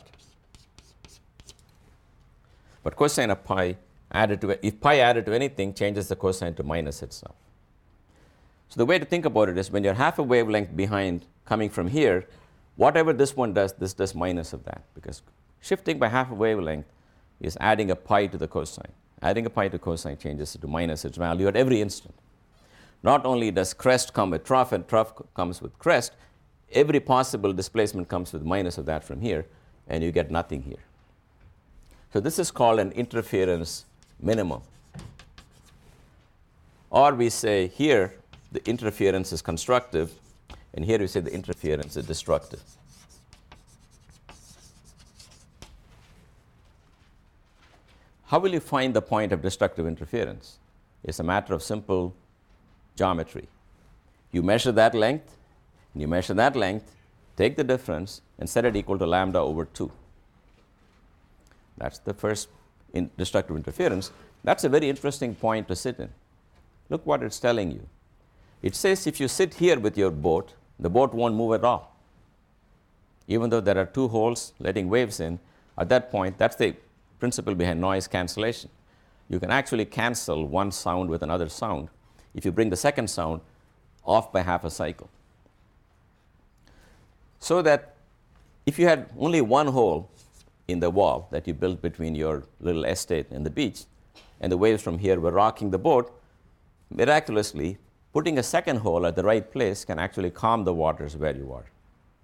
But cosine of pi added to, if pi added to anything, changes the cosine to minus itself. So the way to think about it is when you're half a wavelength behind coming from here, whatever this one does, this does minus of that, because shifting by half a wavelength is adding a pi to the cosine. Adding a pi to cosine changes it to minus its value at every instant. Not only does crest come with trough and trough comes with crest, every possible displacement comes with minus of that from here, and you get nothing here. So this is called an interference minimum. Or we say here the interference is constructive, and here we say the interference is destructive. How will you find the point of destructive interference? It's a matter of simple geometry. You measure that length, and you measure that length, take the difference, and set it equal to lambda over 2. That's the first destructive interference. That's a very interesting point to sit in. Look what it's telling you. It says if you sit here with your boat, the boat won't move at all. Even though there are 2 holes letting waves in, at that point, that's the principle behind noise cancellation. You can actually cancel one sound with another sound if you bring the second sound off by half a cycle. So that if you had only one hole in the wall that you built between your little estate and the beach, and the waves from here were rocking the boat, miraculously, putting a second hole at the right place can actually calm the waters where you are.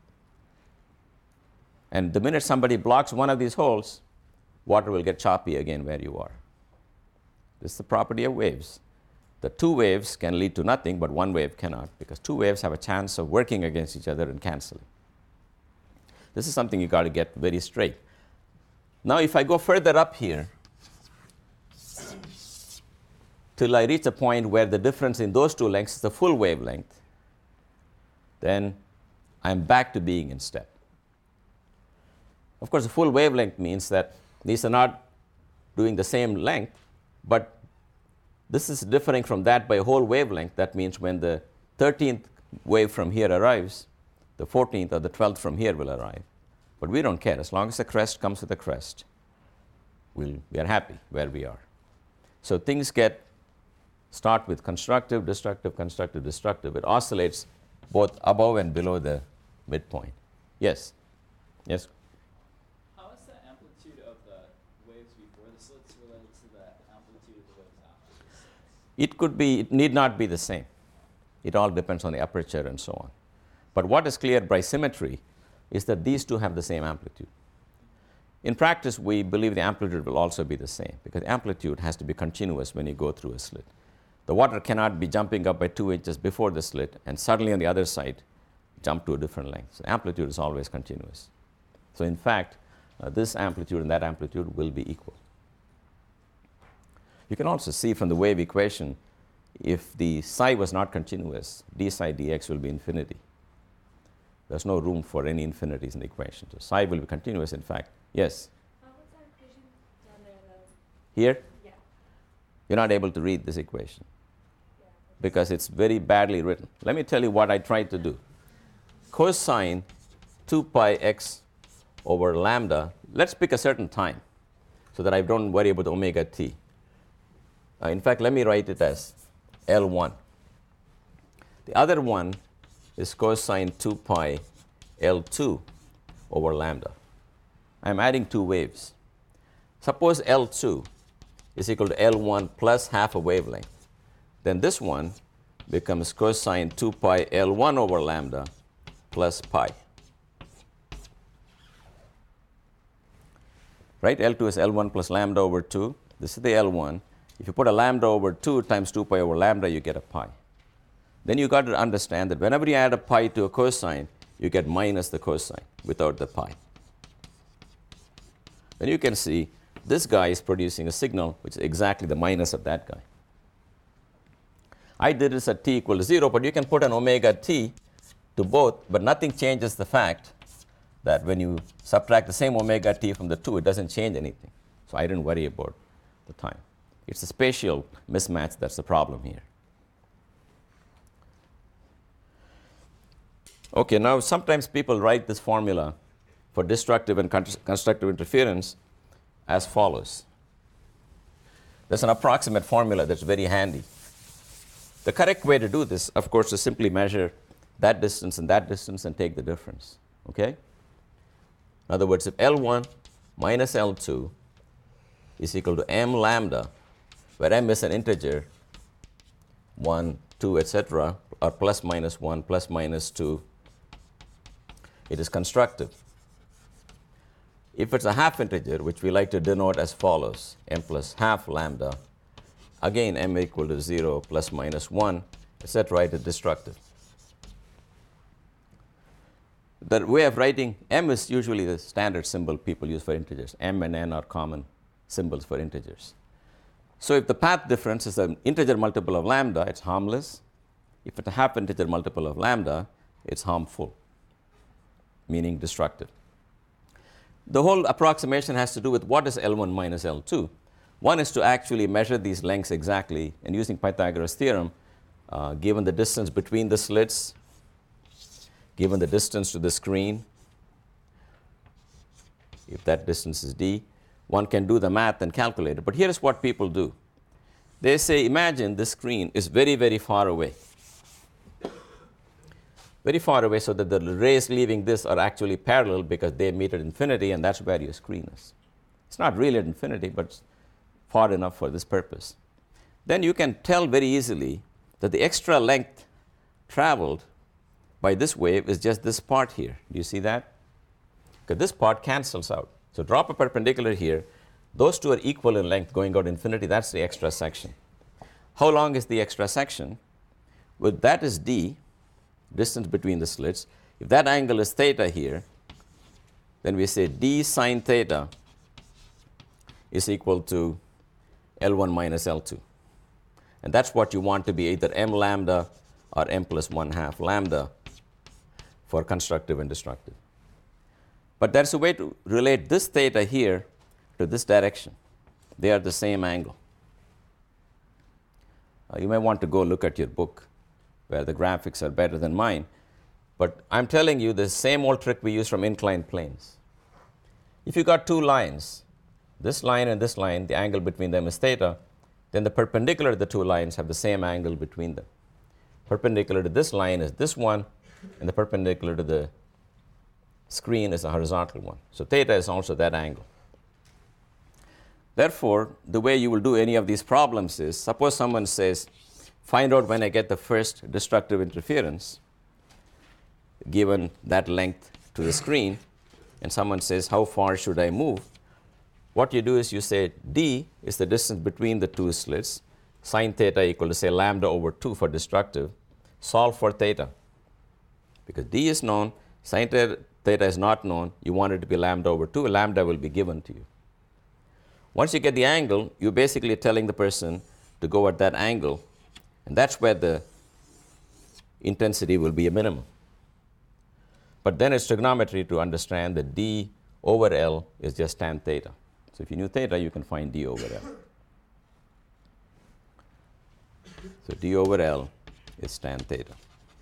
And the minute somebody blocks one of these holes, water will get choppy again where you are. This is the property of waves. The 2 waves can lead to nothing, but 1 wave cannot, because 2 waves have a chance of working against each other and canceling. This is something you got to get very straight. Now, if I go further up here, till I reach a point where the difference in those 2 lengths is the full wavelength, then I'm back to being in step. Of course, the full wavelength means that these are not doing the same length, but this is differing from that by a whole wavelength. That means when the 13th wave from here arrives, the 14th or the 12th from here will arrive. But we don't care. As long as the crest comes with the crest, we are happy where we are. So things start with constructive, destructive, constructive, destructive. It oscillates both above and below the midpoint. Yes? Yes? How is the amplitude of the waves before the slits related to the amplitude of the waves after the slits? It need not be the same. It all depends on the aperture and so on. But what is clear by symmetry is that these two have the same amplitude. In practice, we believe the amplitude will also be the same, because amplitude has to be continuous when you go through a slit. The water cannot be jumping up by 2 inches before the slit and suddenly on the other side jump to a different length. So amplitude is always continuous. So in fact, this amplitude and that amplitude will be equal. You can also see from the wave equation, if the psi was not continuous, d psi dx will be infinity. There's no room for any infinities in the equation. So psi will be continuous, in fact. Yes? What's that equation down there, though? Here? Yeah. You're not able to read this equation because it's very badly written. Let me tell you what I tried to do. Cosine 2 pi x over lambda, let's pick a certain time so that I don't worry about omega t. In fact, let me write it as L1. The other one is cosine 2 pi L2 over lambda. I'm adding two waves. Suppose L2 is equal to L1 plus half a wavelength. Then this one becomes cosine 2 pi L1 over lambda plus pi. Right? L2 is L1 plus lambda over 2. This is the L1. If you put a lambda over 2 times 2 pi over lambda, you get a pi. Then you got to understand that whenever you add a pi to a cosine, you get minus the cosine without the pi. Then you can see this guy is producing a signal which is exactly the minus of that guy. I did this at t equal to 0, but you can put an omega t to both, but nothing changes the fact that when you subtract the same omega t from the 2, it doesn't change anything. So I didn't worry about the time. It's a spatial mismatch that's the problem here. Okay, now sometimes people write this formula for destructive and constructive interference as follows. There's an approximate formula that's very handy. The correct way to do this, of course, is simply measure that distance and take the difference. Okay? In other words, if L1 minus L2 is equal to m lambda, where m is an integer, 1, 2, etc., or plus minus 1, plus minus 2, it is constructive. If it's a half integer, which we like to denote as follows, m plus half lambda, again m equal to 0, plus minus 1, etc., it is destructive. The way of writing m is usually the standard symbol people use for integers. M and n are common symbols for integers. So if the path difference is an integer multiple of lambda, it's harmless. If it's a half integer multiple of lambda, it's harmful, meaning destructive. The whole approximation has to do with what is L1 minus L2. One is to actually measure these lengths exactly, and using Pythagoras' theorem, given the distance between the slits, given the distance to the screen, if that distance is d, one can do the math and calculate it. But here is what people do. They say, imagine this screen is very, very far away. Very far away, so that the rays leaving this are actually parallel because they meet at infinity, and that's where your screen is. It's not really at infinity, but it's far enough for this purpose. Then you can tell very easily that the extra length traveled by this wave is just this part here. Do you see that? Because this part cancels out. So drop a perpendicular here. Those two are equal in length going out infinity. That's the extra section. How long is the extra section? Well, that is d, distance between the slits. If that angle is theta here, then we say d sine theta is equal to L1 minus L2. And that's what you want to be, either m lambda or m plus 1/2 lambda for constructive and destructive. But there's a way to relate this theta here to this direction. They are the same angle. You may want to go look at your book where the graphics are better than mine. But I'm telling you the same old trick we use from inclined planes. If you got two lines, this line and this line, the angle between them is theta, then the perpendicular to the two lines have the same angle between them. Perpendicular to this line is this one, and the perpendicular to the screen is the horizontal one. So theta is also that angle. Therefore, the way you will do any of these problems is, suppose someone says, find out when I get the first destructive interference, given that length to the screen, and someone says, how far should I move? What you do is you say d is the distance between the two slits, sine theta equal to say lambda over 2 for destructive. Solve for theta. Because d is known, sine theta is not known, you want it to be lambda over 2, lambda will be given to you. Once you get the angle, you're basically telling the person to go at that angle, and that's where the intensity will be a minimum. But then it's trigonometry to understand that d over L is just tan theta. So if you knew theta, you can find d over L. So d over L is tan theta.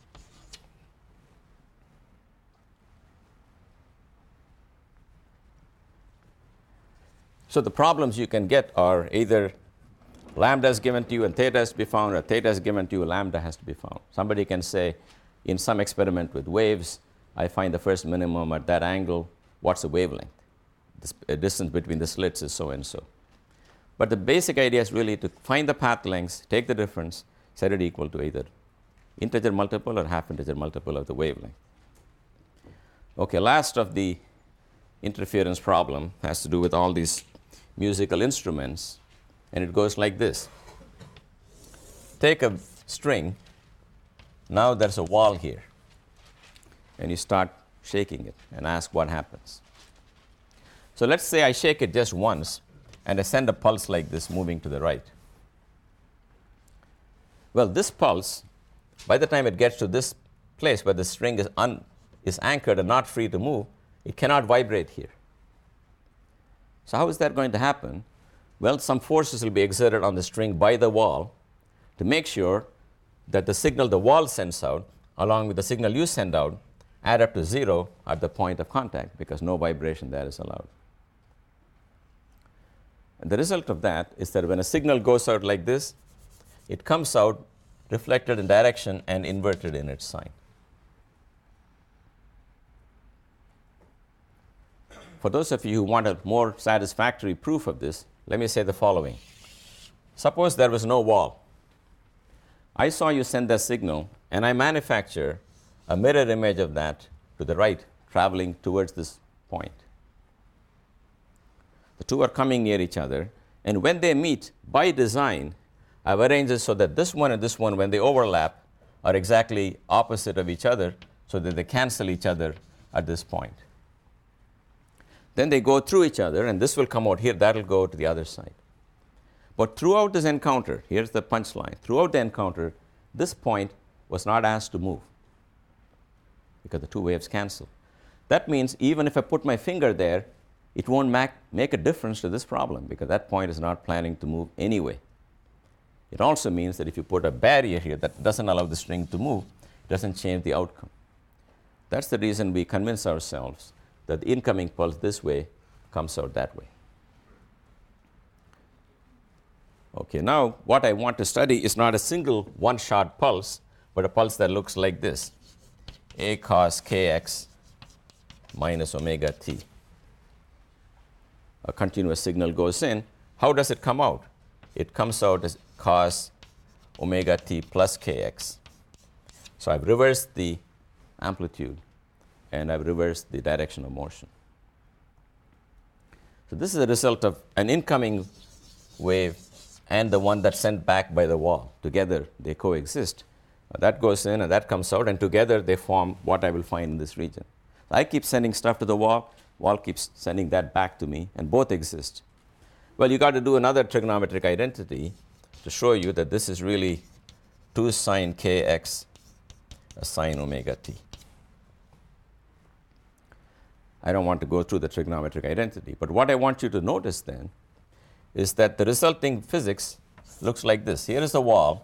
So the problems you can get are either lambda is given to you and theta has to be found, or theta is given to you, lambda has to be found. Somebody can say, in some experiment with waves, I find the first minimum at that angle. What's the wavelength? The distance between the slits is so and so. But the basic idea is really to find the path lengths, take the difference, set it equal to either integer multiple or half integer multiple of the wavelength. Okay, last of the interference problem has to do with all these musical instruments, and it goes like this. Take a string. Now there's a wall here, and you start shaking it and ask what happens. So let's say I shake it just once, and I send a pulse like this moving to the right. Well, this pulse, by the time it gets to this place where the string is anchored and not free to move, it cannot vibrate here. So how is that going to happen? Well, some forces will be exerted on the string by the wall to make sure that the signal the wall sends out, along with the signal you send out, add up to 0 at the point of contact, because no vibration there is allowed. And the result of that is that when a signal goes out like this, it comes out reflected in direction and inverted in its sign. For those of you who want a more satisfactory proof of this, let me say the following. Suppose there was no wall. I saw you send that signal, and I manufacture a mirror image of that to the right, traveling towards this point. The two are coming near each other, and when they meet, by design, I've arranged it so that this one and this one, when they overlap, are exactly opposite of each other, so that they cancel each other at this point. Then they go through each other, and this will come out here, that will go to the other side. But throughout this encounter, here's the punchline, throughout the encounter, this point was not asked to move, because the two waves cancel. That means even if I put my finger there, it won't make a difference to this problem, because that point is not planning to move anyway. It also means that if you put a barrier here that doesn't allow the string to move, it doesn't change the outcome. That's the reason we convince ourselves that the incoming pulse this way comes out that way. Okay, now what I want to study is not a single one-shot pulse, but a pulse that looks like this. A cos kx minus omega t. A continuous signal goes in. How does it come out? It comes out as cos omega t plus kx. So I've reversed the amplitude, and I've reversed the direction of motion. So this is the result of an incoming wave and the one that's sent back by the wall. Together they coexist. That goes in and that comes out, and together they form what I will find in this region. I keep sending stuff to the wall keeps sending that back to me, and both exist. Well, you got to do another trigonometric identity to show you that this is really 2 sine kx sine omega t. I don't want to go through the trigonometric identity, but what I want you to notice then is that the resulting physics looks like this. Here is the wall.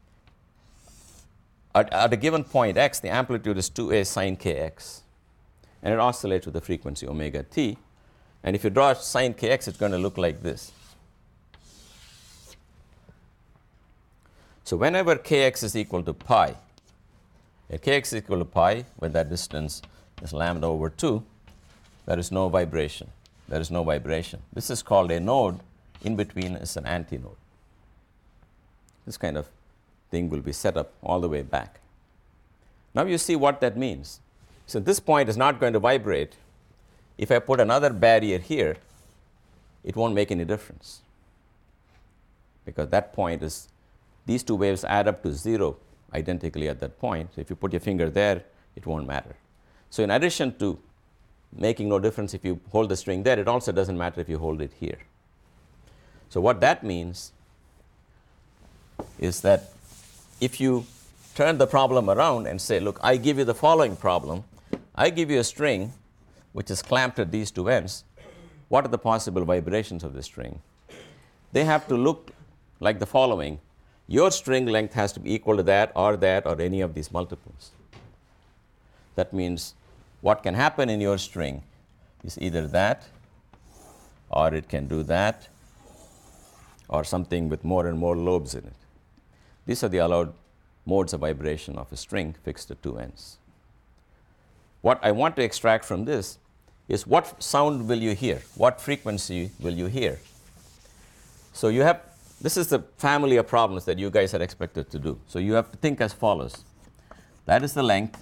At a given point x, the amplitude is 2a sine kx, and it oscillates with the frequency omega t. And if you draw sine kx, it's going to look like this. So whenever kx is equal to pi, at kx is equal to pi, when that distance is lambda over 2, there is no vibration. There is no vibration. This is called a node. In between is an antinode. This kind of thing will be set up all the way back. Now you see what that means. So this point is not going to vibrate. If I put another barrier here, it won't make any difference, because that point is, these two waves add up to 0 identically at that point. So if you put your finger there, it won't matter. So in addition to making no difference if you hold the string there, it also doesn't matter if you hold it here. So what that means is that if you turn the problem around and say, look, I give you the following problem. I give you a string which is clamped at these two ends. What are the possible vibrations of the string? They have to look like the following. Your string length has to be equal to that or any of these multiples. That means what can happen in your string is either that, or it can do that, or something with more and more lobes in it. These are the allowed modes of vibration of a string fixed at two ends. What I want to extract from this is what sound will you hear? What frequency will you hear? So you have, this is the family of problems that you guys are expected to do. So you have to think as follows. That is the length.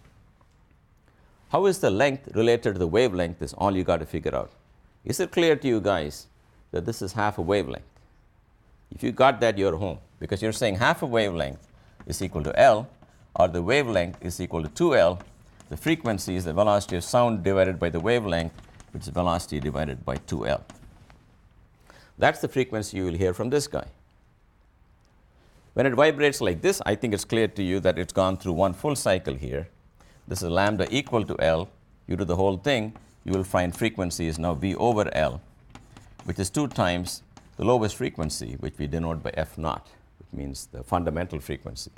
How is the length related to the wavelength is all you got to figure out. Is it clear to you guys that this is half a wavelength? If you got that, you're home, because you're saying half a wavelength is equal to L, or the wavelength is equal to 2L. The frequency is the velocity of sound divided by the wavelength, which is velocity divided by 2L. That's the frequency you will hear from this guy. When it vibrates like this, I think it's clear to you that it's gone through one full cycle here. This is lambda equal to L. You do the whole thing, you will find frequency is now V over L, which is 2 times the lowest frequency, which we denote by F naught, which means the fundamental frequency.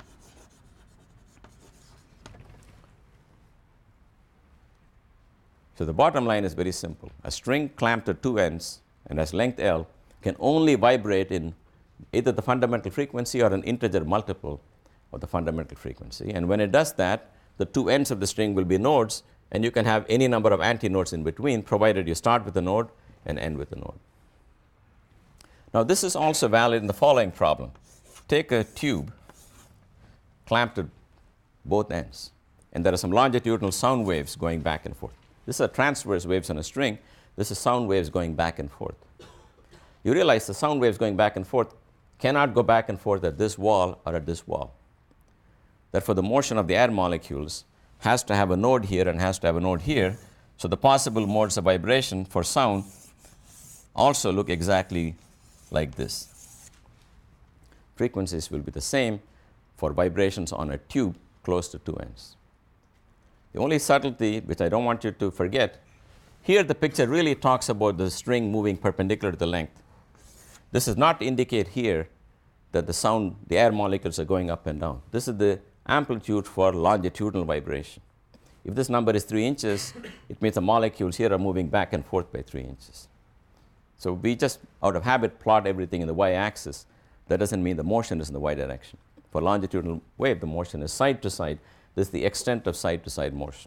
So the bottom line is very simple. A string clamped at two ends and has length L can only vibrate in either the fundamental frequency or an integer multiple of the fundamental frequency. And when it does that, the two ends of the string will be nodes, and you can have any number of antinodes in between, provided you start with a node and end with a node. Now this is also valid in the following problem. Take a tube clamped at both ends, and there are some longitudinal sound waves going back and forth. These are transverse waves on a string. This is sound waves going back and forth. You realize the sound waves going back and forth cannot go back and forth at this wall or at this wall. Therefore, the motion of the air molecules has to have a node here and has to have a node here. So the possible modes of vibration for sound also look exactly like this. Frequencies will be the same for vibrations on a tube close to two ends. The only subtlety, which I don't want you to forget, here the picture really talks about the string moving perpendicular to the length. This does not indicate here that the sound, the air molecules are going up and down. This is the amplitude for longitudinal vibration. If this number is 3 inches, it means the molecules here are moving back and forth by 3 inches. So we just, out of habit, plot everything in the y-axis. That doesn't mean the motion is in the y direction. For longitudinal wave, the motion is side to side. This is the extent of side-to-side motion.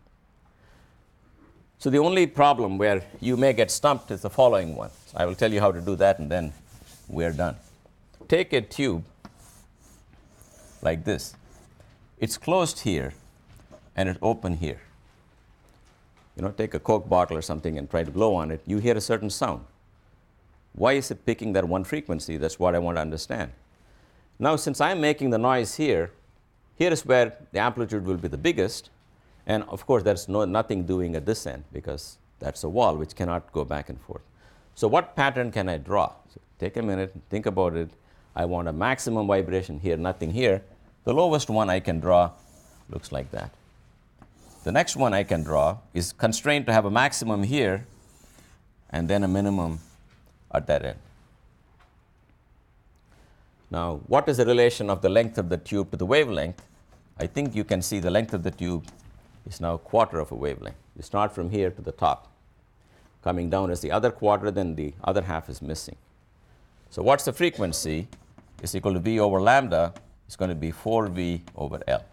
So the only problem where you may get stumped is the following one. So I will tell you how to do that, and then we're done. Take a tube like this. It's closed here, and it's open here. You know, take a Coke bottle or something and try to blow on it. You hear a certain sound. Why is it picking that one frequency? That's what I want to understand. Now, since I'm making the noise here, here is where the amplitude will be the biggest. And of course, there's nothing doing at this end, because that's a wall which cannot go back and forth. So what pattern can I draw? So take a minute, think about it. I want a maximum vibration here, nothing here. The lowest one I can draw looks like that. The next one I can draw is constrained to have a maximum here and then a minimum at that end. Now, what is the relation of the length of the tube to the wavelength? I think you can see the length of the tube is now a quarter of a wavelength. You start from here to the top. Coming down is the other quarter, then the other half is missing. So what's the frequency? is equal to v over lambda is going to be 4v over L.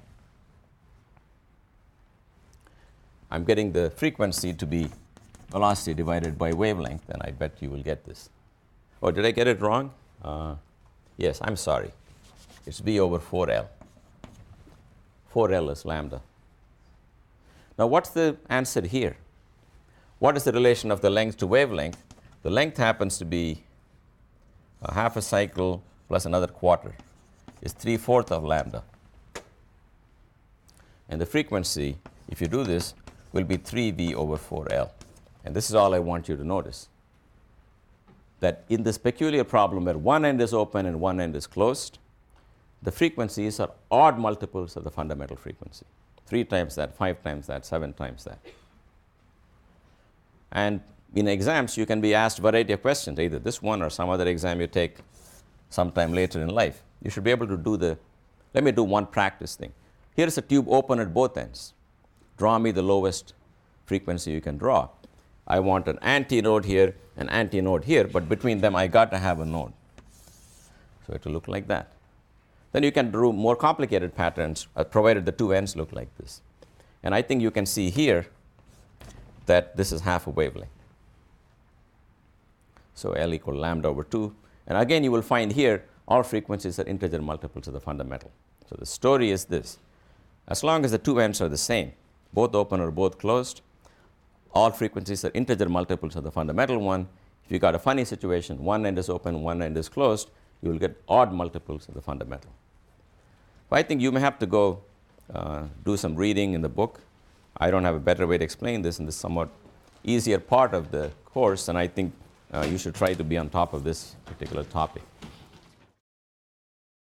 I'm getting the frequency to be velocity divided by wavelength, and I bet you will get this. Oh, did I get it wrong? Yes, I'm sorry. It's v over 4L. 4L is lambda. Now, what's the answer here? What is the relation of the length to wavelength? The length happens to be a half a cycle plus another quarter is 3/4 of lambda. And the frequency, if you do this, will be 3v over 4L. And this is all I want you to notice, that in this peculiar problem where one end is open and one end is closed, the frequencies are odd multiples of the fundamental frequency. 3 times that, 5 times that, 7 times that. And in exams, you can be asked a variety of questions, either this one or some other exam you take sometime later in life. You should be able to do let me do one practice thing. Here's a tube open at both ends. Draw me the lowest frequency you can draw. I want an antinode here, an antinode here, but between them I got to have a node. So it will look like that. Then you can do more complicated patterns, provided the two ends look like this. And I think you can see here that this is half a wavelength. So L equal lambda over 2. And again, you will find here all frequencies are integer multiples of the fundamental. So the story is this. As long as the two ends are the same, both open or both closed, all frequencies are integer multiples of the fundamental one. If you got a funny situation, one end is open, one end is closed, you will get odd multiples of the fundamental. But I think you may have to go do some reading in the book. I don't have a better way to explain this in this somewhat easier part of the course, and I think you should try to be on top of this particular topic.